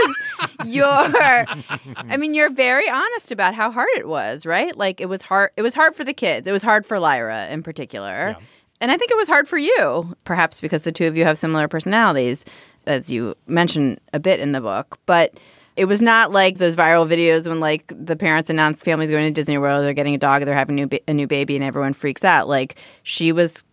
you're very honest about how hard it was, right? Like, it was hard. It was hard for the kids. It was hard for Lyra in particular. Yeah. And I think it was hard for you, perhaps because the two of you have similar personalities, as you mentioned a bit in the book. But it was not like those viral videos when, like, the parents announce the family's going to Disney World, they're getting a dog, they're having a new baby, and everyone freaks out. Like, she was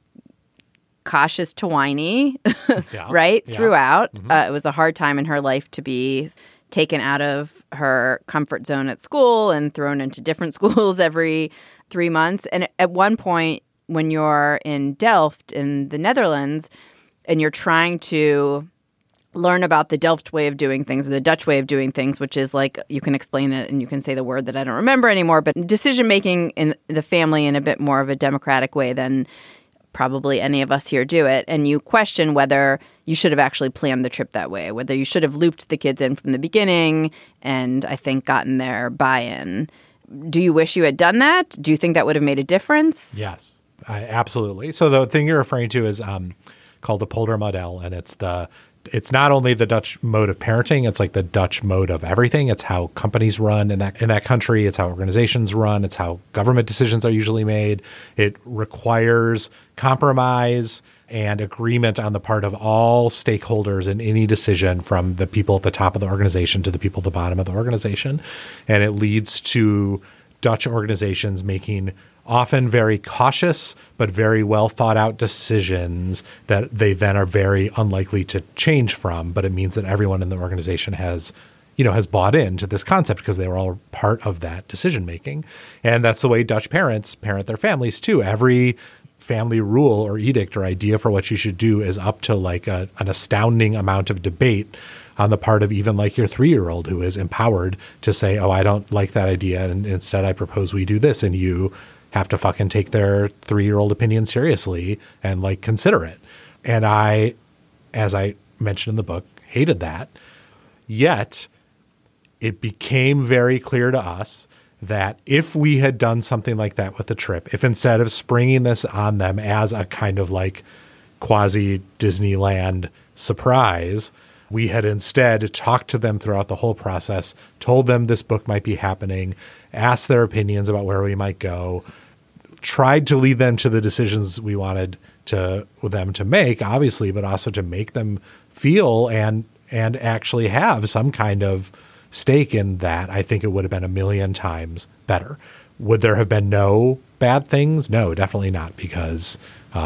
cautious to whiny, right, throughout. Mm-hmm. It was a hard time in her life to be taken out of her comfort zone at school and thrown into different schools every 3 months. And at one point, when you're in Delft in the Netherlands and you're trying to learn about the Delft way of doing things, or the Dutch way of doing things, which is like, you can explain it and you can say the word that I don't remember anymore, but decision-making in the family in a bit more of a democratic way than probably any of us here do it. And you question whether you should have actually planned the trip that way, whether you should have looped the kids in from the beginning and, I think, gotten their buy-in. Do you wish you had done that? Do you think that would have made a difference? Yes, absolutely. So the thing you're referring to is called the Poldermodel, and it's not only the Dutch mode of parenting, it's like the Dutch mode of everything. It's how companies run in that country. It's how organizations run. It's how government decisions are usually made. It requires compromise and agreement on the part of all stakeholders in any decision, from the people at the top of the organization to the people at the bottom of the organization. And it leads to Dutch organizations making often very cautious but very well thought out decisions that they then are very unlikely to change from. But it means that everyone in the organization has bought into this concept because they were all part of that decision making. And that's the way Dutch parents parent their families too. Every family rule or edict or idea for what you should do is up to like an astounding amount of debate on the part of even like your 3-year-old, who is empowered to say, oh, I don't like that idea, and instead I propose we do this, and you have to fucking take their 3-year-old opinion seriously and like consider it. And I, as I mentioned in the book, hated that. Yet it became very clear to us that if we had done something like that with the trip, if instead of springing this on them as a kind of like quasi Disneyland surprise, we had instead talked to them throughout the whole process, told them this book might be happening, asked their opinions about where we might go, tried to lead them to the decisions we wanted them to make, obviously, but also to make them feel and actually have some kind of stake in that, I think it would have been 1,000,000 times better. Would there have been no bad things? No, definitely not, because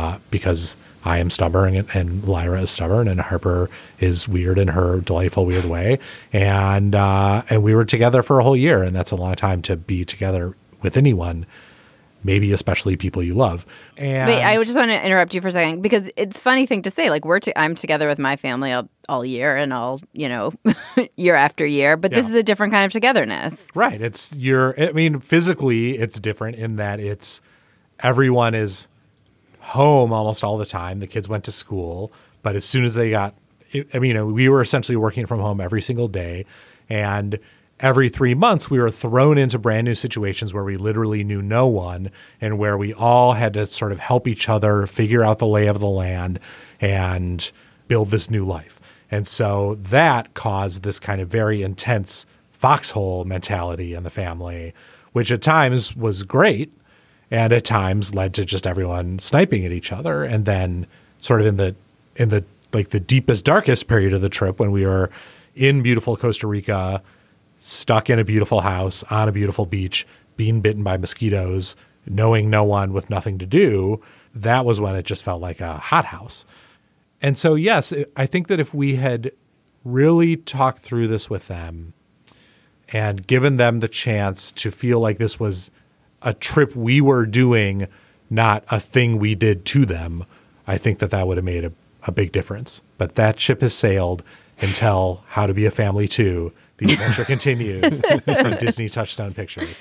I am stubborn and Lyra is stubborn and Harper is weird in her delightful weird way, and we were together for a whole year, and that's a long time to be together with anyone. Maybe especially people you love. And wait, I just want to interrupt you for a second, because it's a funny thing to say. Like, I'm together with my family all year and all, year after year. But this is a different kind of togetherness. Right. Physically it's different in that everyone is home almost all the time. The kids went to school. But as soon as they we were essentially working from home every single day. And every 3 months, we were thrown into brand new situations where we literally knew no one and where we all had to sort of help each other figure out the lay of the land and build this new life. And so that caused this kind of very intense foxhole mentality in the family, which at times was great and at times led to just everyone sniping at each other. And then sort of in the like the deepest, darkest period of the trip, when we were in beautiful Costa Rica, stuck in a beautiful house on a beautiful beach, being bitten by mosquitoes, knowing no one, with nothing to do, that was when it just felt like a hothouse. And so, yes, I think that if we had really talked through this with them and given them the chance to feel like this was a trip we were doing, not a thing we did to them, I think that would have made a big difference. But that ship has sailed until How to Be a Family 2. The adventure continues from Disney Touchstone Pictures.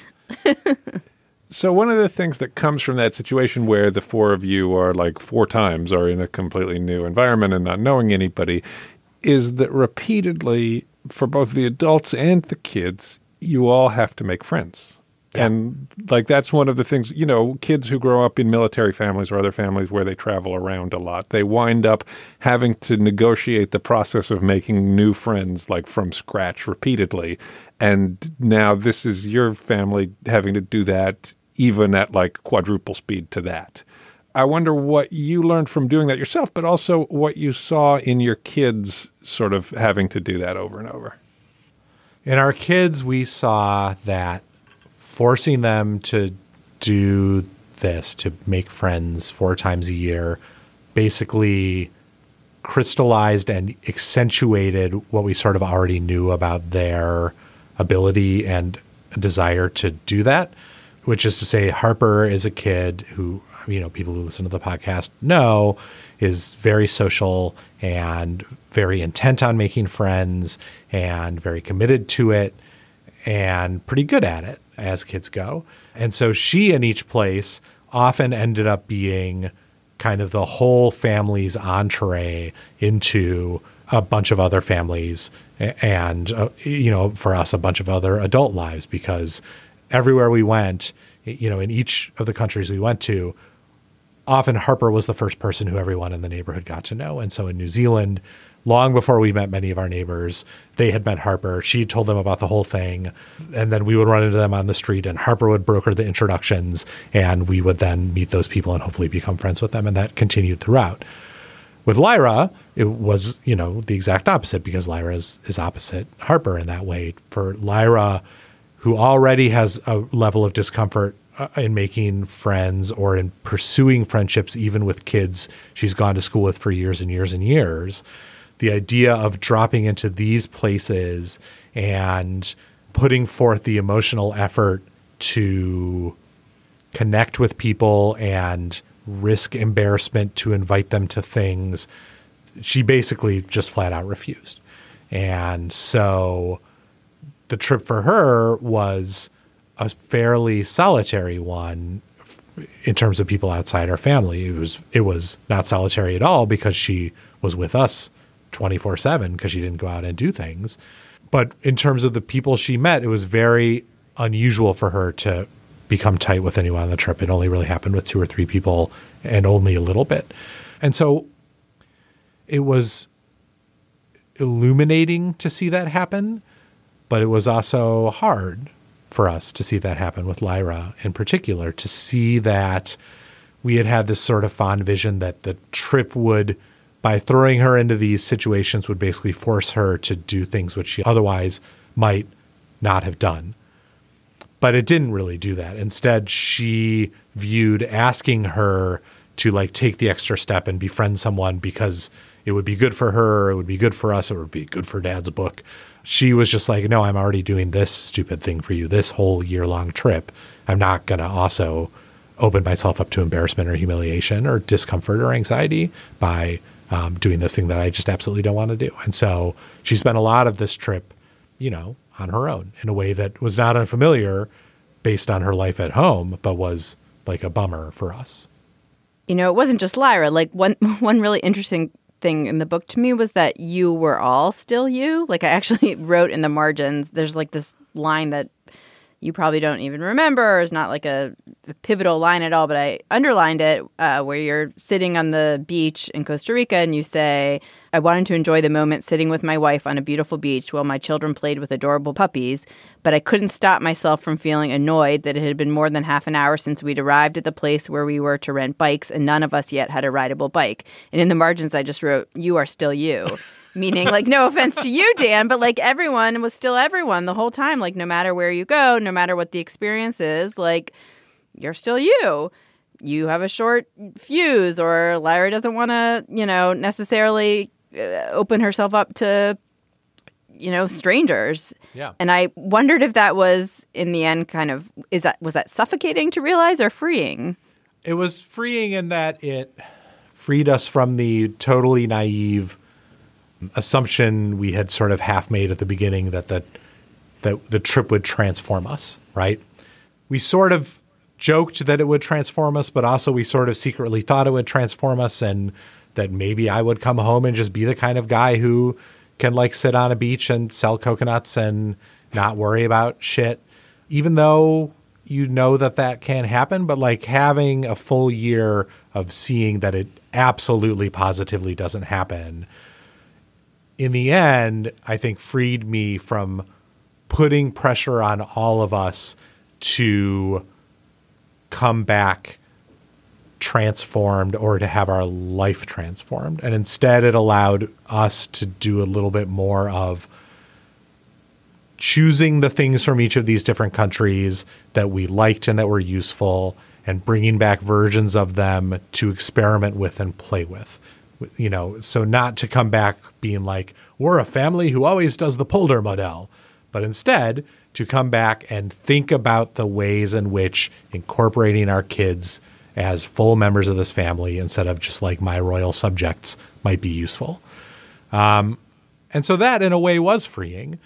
So one of the things that comes from that situation where the four of you are like four times are in a completely new environment and not knowing anybody is that repeatedly, for both the adults and the kids, you all have to make friends. Yeah. And like that's one of the things, you know, kids who grow up in military families or other families where they travel around a lot, they wind up having to negotiate the process of making new friends like from scratch repeatedly. And now this is your family having to do that even at like quadruple speed to that. I wonder what you learned from doing that yourself, but also what you saw in your kids sort of having to do that over and over. In our kids, we saw that forcing them to do this, to make friends 4 times a year, basically crystallized and accentuated what we sort of already knew about their ability and desire to do that, which is to say Harper is a kid who, you know, people who listen to the podcast know is very social and very intent on making friends and very committed to it and pretty good at it as kids go. And so she in each place often ended up being kind of the whole family's entree into a bunch of other families and, you know, for us, a bunch of other adult lives, because everywhere we went, you know, in each of the countries we went to, often Harper was the first person who everyone in the neighborhood got to know. And so in New Zealand, long before we met many of our neighbors, they had met Harper. She told them about the whole thing. And then we would run into them on the street and Harper would broker the introductions and we would then meet those people and hopefully become friends with them. And that continued throughout. With Lyra, it was, you know, the exact opposite, because Lyra is opposite Harper in that way. For Lyra, who already has a level of discomfort in making friends or in pursuing friendships, even with kids she's gone to school with for years and years and years, the idea of dropping into these places and putting forth the emotional effort to connect with people and risk embarrassment to invite them to things, she basically just flat out refused. And so the trip for her was a fairly solitary one in terms of people outside our family. It was not solitary at all because she was with us 24/7 because she didn't go out and do things. But in terms of the people she met, it was very unusual for her to become tight with anyone on the trip. It only really happened with 2 or 3 people and only a little bit. And so it was illuminating to see that happen, but it was also hard for us to see that happen with Lyra in particular, to see that we had this sort of fond vision that the trip would, by throwing her into these situations, would basically force her to do things which she otherwise might not have done. But it didn't really do that. Instead, she viewed asking her to like take the extra step and befriend someone because it would be good for her, it would be good for us, it would be good for Dad's book. She was just like, no, I'm already doing this stupid thing for you this whole year-long trip. I'm not going to also open myself up to embarrassment or humiliation or discomfort or anxiety by doing this thing that I just absolutely don't want to do. And so she spent a lot of this trip, you know, on her own in a way that was not unfamiliar based on her life at home, but was like a bummer for us. You know, it wasn't just Lyra. Like one really interesting thing in the book to me was that you were all still you. Like I actually wrote in the margins, there's like this line that you probably don't even remember, or is not like a pivotal line at all, but I underlined it, where you're sitting on the beach in Costa Rica and you say, I wanted to enjoy the moment sitting with my wife on a beautiful beach while my children played with adorable puppies, but I couldn't stop myself from feeling annoyed that it had been more than half an hour since we'd arrived at the place where we were to rent bikes, and none of us yet had a rideable bike. And in the margins, I just wrote, you are still you. Meaning, like, no offense to you, Dan, but, like, everyone was still everyone the whole time. Like, no matter where you go, no matter what the experience is, like, you're still you. You have a short fuse, or Lyra doesn't want to, necessarily open herself up to, strangers. Yeah. And I wondered if that was, in the end, was that suffocating to realize or freeing? It was freeing in that it freed us from the totally naive assumption we had sort of half made at the beginning that the trip would transform us, right? We sort of joked that it would transform us, but also we sort of secretly thought it would transform us, and that maybe I would come home and just be the kind of guy who can, like, sit on a beach and sell coconuts and not worry about shit, even though that can happen. But, like, having a full year of seeing that it absolutely positively doesn't happen, in the end, I think freed me from putting pressure on all of us to come back transformed or to have our life transformed. And instead, it allowed us to do a little bit more of choosing the things from each of these different countries that we liked and that were useful, and bringing back versions of them to experiment with and play with. So not to come back being like, we're a family who always does the Polder model, but instead to come back and think about the ways in which incorporating our kids as full members of this family instead of just like my royal subjects might be useful. And so that in a way was freeing.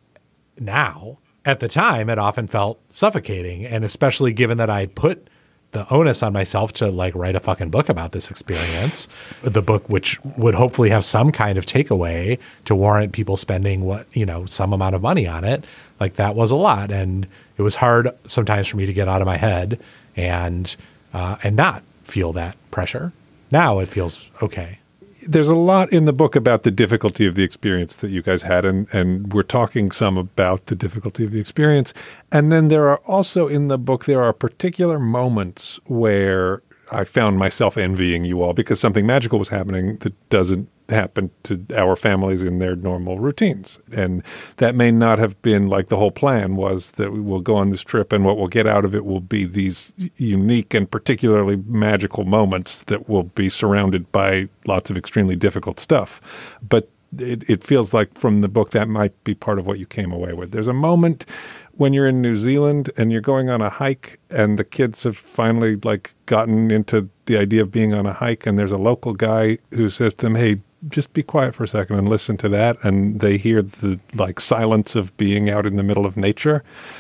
Now, at the time, it often felt suffocating, and especially given that I put the onus on myself to, like, write a fucking book about this experience, the book which would hopefully have some kind of takeaway to warrant people spending some amount of money on it. Like, that was a lot. And it was hard sometimes for me to get out of my head and not feel that pressure. Now it feels okay. There's a lot in the book about the difficulty of the experience that you guys had, and we're talking some about the difficulty of the experience. And then there are also in the book, there are particular moments where I found myself envying you all because something magical was happening that doesn't happen to our families in their normal routines. And that may not have been like the whole plan was that we will go on this trip and what we'll get out of it will be these unique and particularly magical moments that will be surrounded by lots of extremely difficult stuff. But it feels like from the book that might be part of what you came away with. There's a moment when you're in New Zealand and you're going on a hike and the kids have finally like gotten into the idea of being on a hike, and there's a local guy who says to them, hey, just be quiet for a second and listen to that. And they hear the like silence of being out in the middle of nature.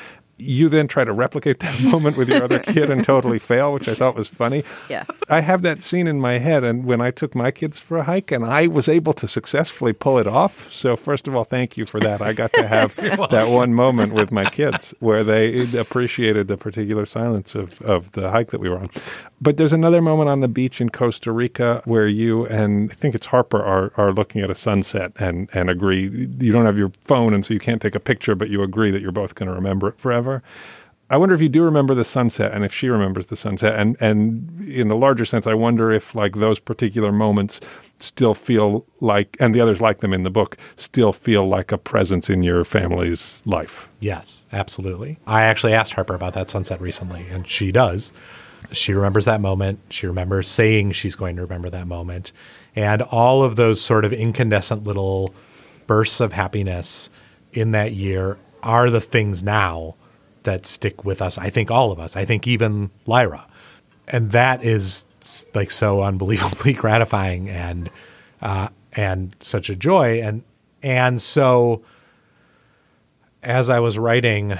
You then try to replicate that moment with your other kid and totally fail, which I thought was funny. Yeah. I have that scene in my head, and when I took my kids for a hike, and I was able to successfully pull it off. So first of all, thank you for that. I got to have that one moment with my kids where they appreciated the particular silence of the hike that we were on. But there's another moment on the beach in Costa Rica where you and I think it's Harper are looking at a sunset and agree. You don't have your phone, and so you can't take a picture, but you agree that you're both going to remember it forever. I wonder if you do remember the sunset and if she remembers the sunset. And in a larger sense, I wonder if like those particular moments still feel like, and the others like them in the book, still feel like a presence in your family's life. Yes, absolutely. I actually asked Harper about that sunset recently, and she does. She remembers that moment. She remembers saying she's going to remember that moment. And all of those sort of incandescent little bursts of happiness in that year are the things now that stick with us. I think all of us. I think even Lyra. And that is like so unbelievably gratifying and such a joy. And so as I was writing,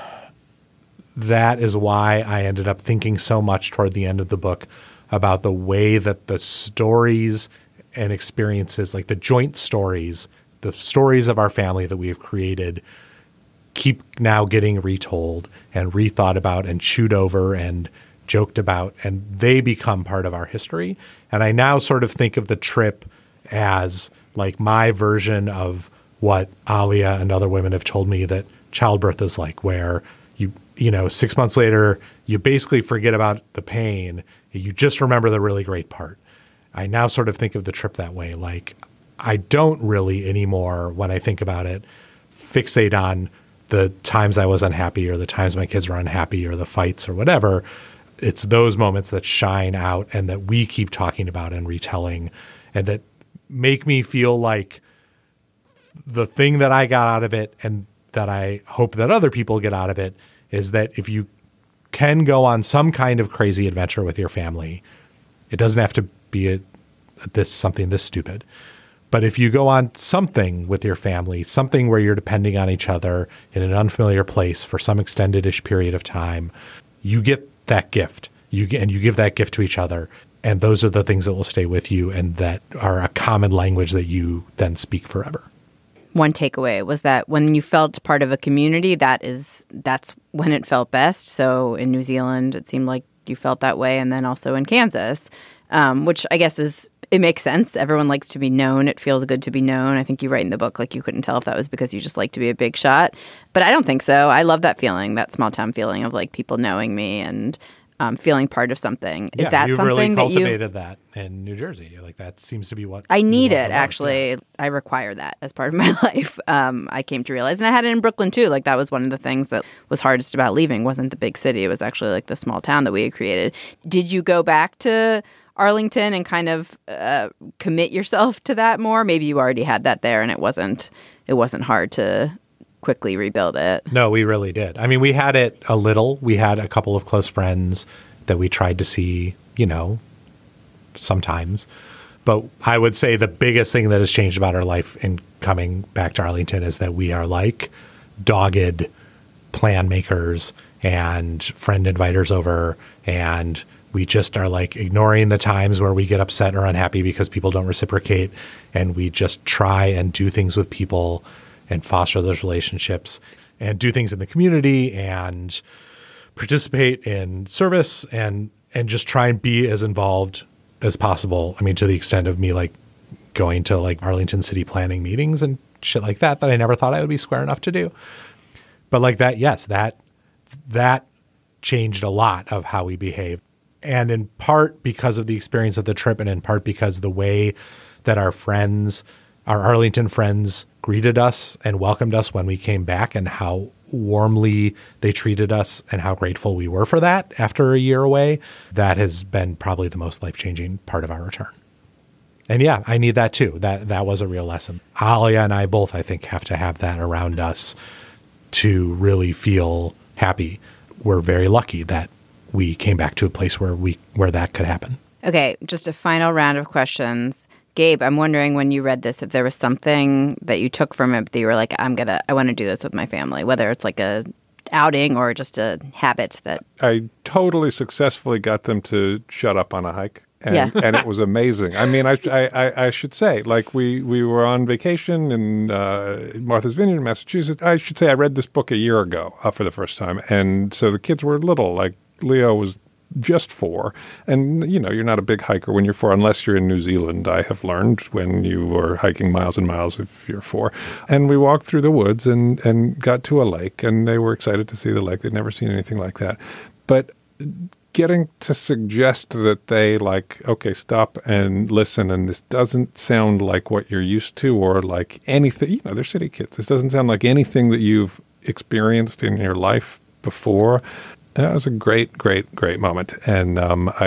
that is why I ended up thinking so much toward the end of the book about the way that the stories and experiences, like the joint stories, the stories of our family that we have created, keep now getting retold and rethought about and chewed over and joked about, and they become part of our history. And I now sort of think of the trip as like my version of what Alia and other women have told me that childbirth is like, where you know, 6 months later, you basically forget about the pain. You just remember the really great part. I now sort of think of the trip that way. Like, I don't really anymore, when I think about it, fixate on the times I was unhappy or the times my kids were unhappy or the fights or whatever. It's those moments that shine out and that we keep talking about and retelling, and that make me feel like the thing that I got out of it and that I hope that other people get out of it is that if you can go on some kind of crazy adventure with your family, it doesn't have to be something this stupid. But if you go on something with your family, something where you're depending on each other in an unfamiliar place for some extended-ish period of time, you get that gift. You give that gift to each other. And those are the things that will stay with you and that are a common language that you then speak forever. One takeaway was that when you felt part of a community, that's when it felt best. So in New Zealand, it seemed like you felt that way. And then also in Kansas, which I guess it makes sense. Everyone likes to be known. It feels good to be known. I think you write in the book, like you couldn't tell if that was because you just like to be a big shot. But I don't think so. I love that feeling, that small town feeling of like people knowing me and feeling part of something. Is that you've something really that cultivated that in New Jersey? Like that seems to be what I need it. most. Actually, Yeah. I require that as part of my life. I came to realize, and I had it in Brooklyn too. Like that was one of the things that was hardest about leaving. Wasn't the big city. It was actually like the small town that we had created. Did you go back to Arlington and kind of commit yourself to that more? Maybe you already had that there, and it wasn't hard to quickly rebuild it. No, we really did. I mean, we had it a little. We had a couple of close friends that we tried to see, you know, sometimes. But I would say the biggest thing that has changed about our life in coming back to Arlington is that we are like dogged plan makers and friend inviters over, and we just are like ignoring the times where we get upset or unhappy because people don't reciprocate, and we just try and do things with people and foster those relationships and do things in the community and participate in service and just try and be as involved as possible. I mean, to the extent of me like going to like Arlington city planning meetings and shit like that I never thought I would be square enough to do. But like that, yes, that changed a lot of how we behave. And in part because of the experience of the trip, and in part because the way that our Arlington friends greeted us and welcomed us when we came back, and how warmly they treated us and how grateful we were for that after a year away, that has been probably the most life-changing part of our return. And yeah, I need that too. That was a real lesson. Alia and I both, I think, have to have that around us to really feel happy. We're very lucky that we came back to a place where that could happen. Okay, just a final round of questions. Gabe, I'm wondering when you read this, if there was something that you took from it that you were like, I want to do this with my family, whether it's like a outing or just a habit that... I totally successfully got them to shut up on a hike. And, and it was amazing. I mean, I should say, like we were on vacation in Martha's Vineyard, Massachusetts. I should say I read this book a year ago for the first time. And so the kids were little, like Leo was just 4. And, you know, you're not a big hiker when you're 4, unless you're in New Zealand, I have learned, when you were hiking miles and miles if you're 4. And we walked through the woods and got to a lake, and they were excited to see the lake. They'd never seen anything like that. But getting to suggest that they like, okay, stop and listen, and this doesn't sound like what you're used to or like anything, you know, they're city kids. This doesn't sound like anything that you've experienced in your life before. That was a great, great, great moment. And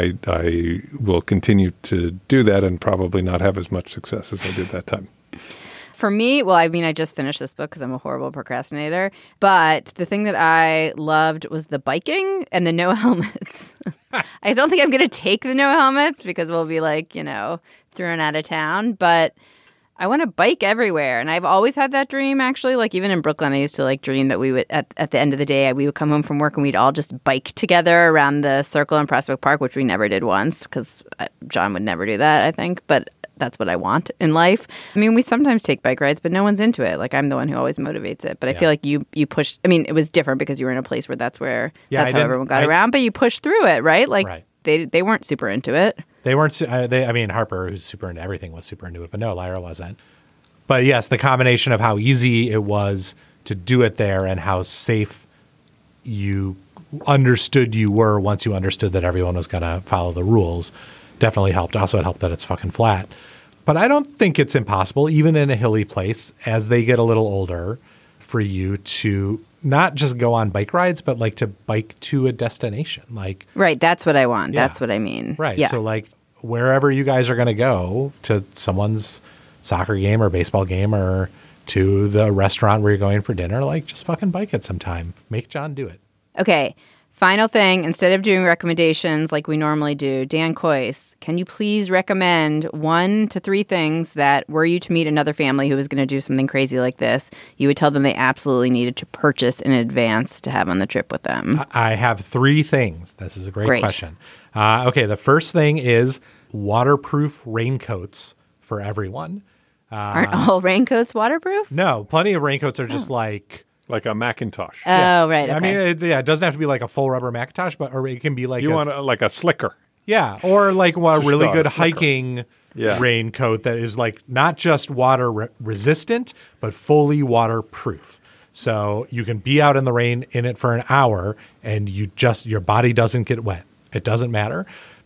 I will continue to do that and probably not have as much success as I did that time. For me, well, I mean, I just finished this book because I'm a horrible procrastinator. But the thing that I loved was the biking and the no helmets. I don't think I'm going to take the no helmets because we'll be like, you know, thrown out of town. But I want to bike everywhere. And I've always had that dream, actually. Like, even in Brooklyn, I used to, like, dream that we would, at the end of the day, we would come home from work and we'd all just bike together around the circle in Prospect Park, which we never did once because John would never do that, I think. But that's what I want in life. I mean, we sometimes take bike rides, but no one's into it. Like, I'm the one who always motivates it. But I feel like you pushed. I mean, it was different because you were in a place where that's how everyone got around. But you pushed through it, right? Like, they weren't super into it. They weren't. I mean, Harper, who's super into everything, was super into it. But no, Lyra wasn't. But yes, the combination of how easy it was to do it there and how safe you understood you were once you understood that everyone was going to follow the rules definitely helped. Also, it helped that it's fucking flat. But I don't think it's impossible, even in a hilly place, as they get a little older, for you to not just go on bike rides, but like to bike to a destination. Like, right, that's what I want. Yeah. That's what I mean. Right. Yeah. So like wherever you guys are going to go, to someone's soccer game or baseball game or to the restaurant where you're going for dinner, like just fucking bike it sometime. Make John do it. Okay. Final thing, instead of doing recommendations like we normally do, Dan Kois, can you please recommend 1 to 3 things that were you to meet another family who was going to do something crazy like this, you would tell them they absolutely needed to purchase in advance to have on the trip with them? I have 3 things. This is a great question. Okay, the first thing is waterproof raincoats for everyone. Aren't all raincoats waterproof? No, plenty of raincoats are just like a Macintosh. Oh, right. Okay. I mean, it doesn't have to be like a full rubber Macintosh, or it can be like like a slicker. Yeah, or like a really good hiking raincoat that is like not just water resistant, but fully waterproof. So you can be out in the rain in it for an hour, and your body doesn't get wet. It doesn't matter.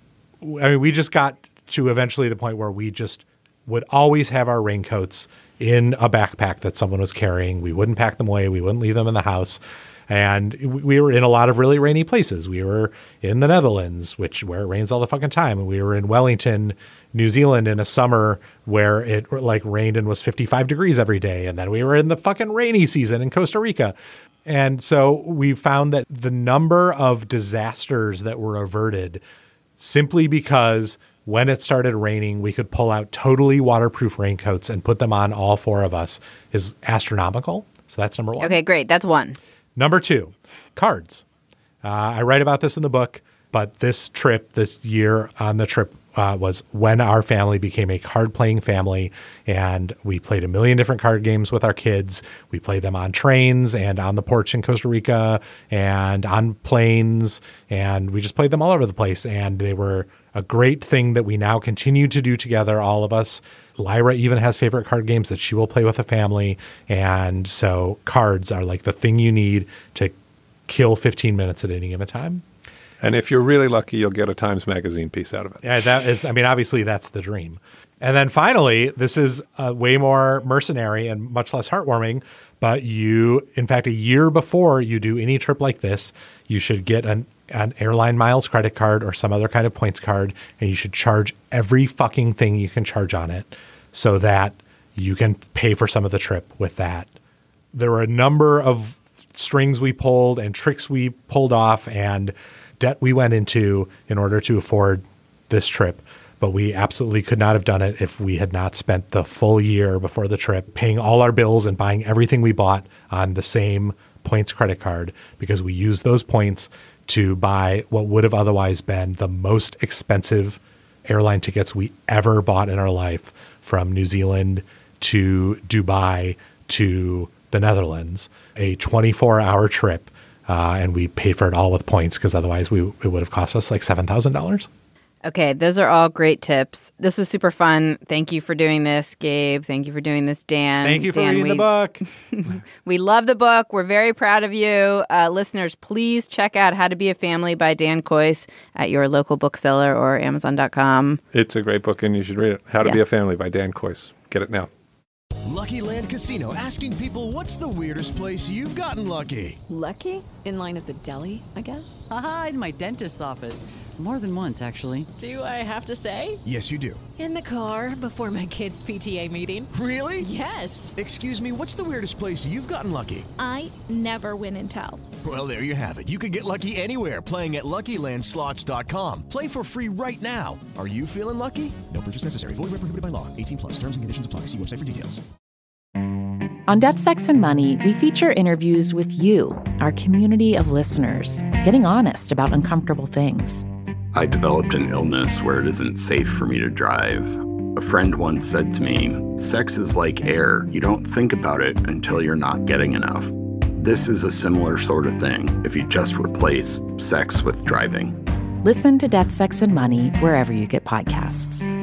I mean, we just got to eventually the point where we just would always have our raincoats in a backpack that someone was carrying. We wouldn't pack them away. We wouldn't leave them in the house. And we were in a lot of really rainy places. We were in the Netherlands, where it rains all the fucking time. And we were in Wellington, New Zealand in a summer where it like rained and was 55 degrees every day. And then we were in the fucking rainy season in Costa Rica. And so we found that the number of disasters that were averted simply because when it started raining, we could pull out totally waterproof raincoats and put them on, all 4 of us, is astronomical. So that's number 1. Okay, great. That's 1. Number 2, cards. I write about this in the book, but this year on the trip was when our family became a card-playing family, and we played a million different card games with our kids. We played them on trains and on the porch in Costa Rica and on planes, and we just played them all over the place, and they were a great thing that we now continue to do together, all of us. Lyra even has favorite card games that she will play with a family, and so cards are like the thing you need to kill 15 minutes at any given time. And if you're really lucky, you'll get a Times Magazine piece out of it. Yeah, that is, I mean, obviously that's the dream. And then finally, this is way more mercenary and much less heartwarming, but in fact, a year before you do any trip like this, you should get an airline miles credit card or some other kind of points card, and you should charge every fucking thing you can charge on it so that you can pay for some of the trip with that. There were a number of strings we pulled and tricks we pulled off and debt we went into in order to afford this trip, but we absolutely could not have done it if we had not spent the full year before the trip paying all our bills and buying everything we bought on the same points credit card, because we used those points to buy what would have otherwise been the most expensive airline tickets we ever bought in our life, from New Zealand to Dubai to the Netherlands, a 24-hour trip. And we paid for it all with points, because otherwise it would have cost us like $7,000. Okay, those are all great tips. This was super fun. Thank you for doing this, Gabe. Thank you for doing this, Dan. Thank you for reading the book. We love the book. We're very proud of you. Listeners, please check out How to Be a Family by Dan Kois at your local bookseller or Amazon.com. It's a great book, and you should read it. How to Be a Family by Dan Kois. Get it now. Lucky Land Casino, asking people, what's the weirdest place you've gotten lucky? Lucky? In line at the deli, I guess? Aha, in my dentist's office. More than once, actually. Do I have to say? Yes, you do. In the car before my kids' PTA meeting. Really? Yes. Excuse me, what's the weirdest place you've gotten lucky? I never win and tell. Well, there you have it. You can get lucky anywhere, playing at LuckyLandSlots.com. Play for free right now. Are you feeling lucky? No purchase necessary. Void where prohibited by law. 18+. Terms and conditions apply. See website for details. On Debt, Sex, and Money, we feature interviews with you, our community of listeners, getting honest about uncomfortable things. I developed an illness where it isn't safe for me to drive. A friend once said to me, "Sex is like air. You don't think about it until you're not getting enough." This is a similar sort of thing if you just replace sex with driving. Listen to Death, Sex, and Money wherever you get podcasts.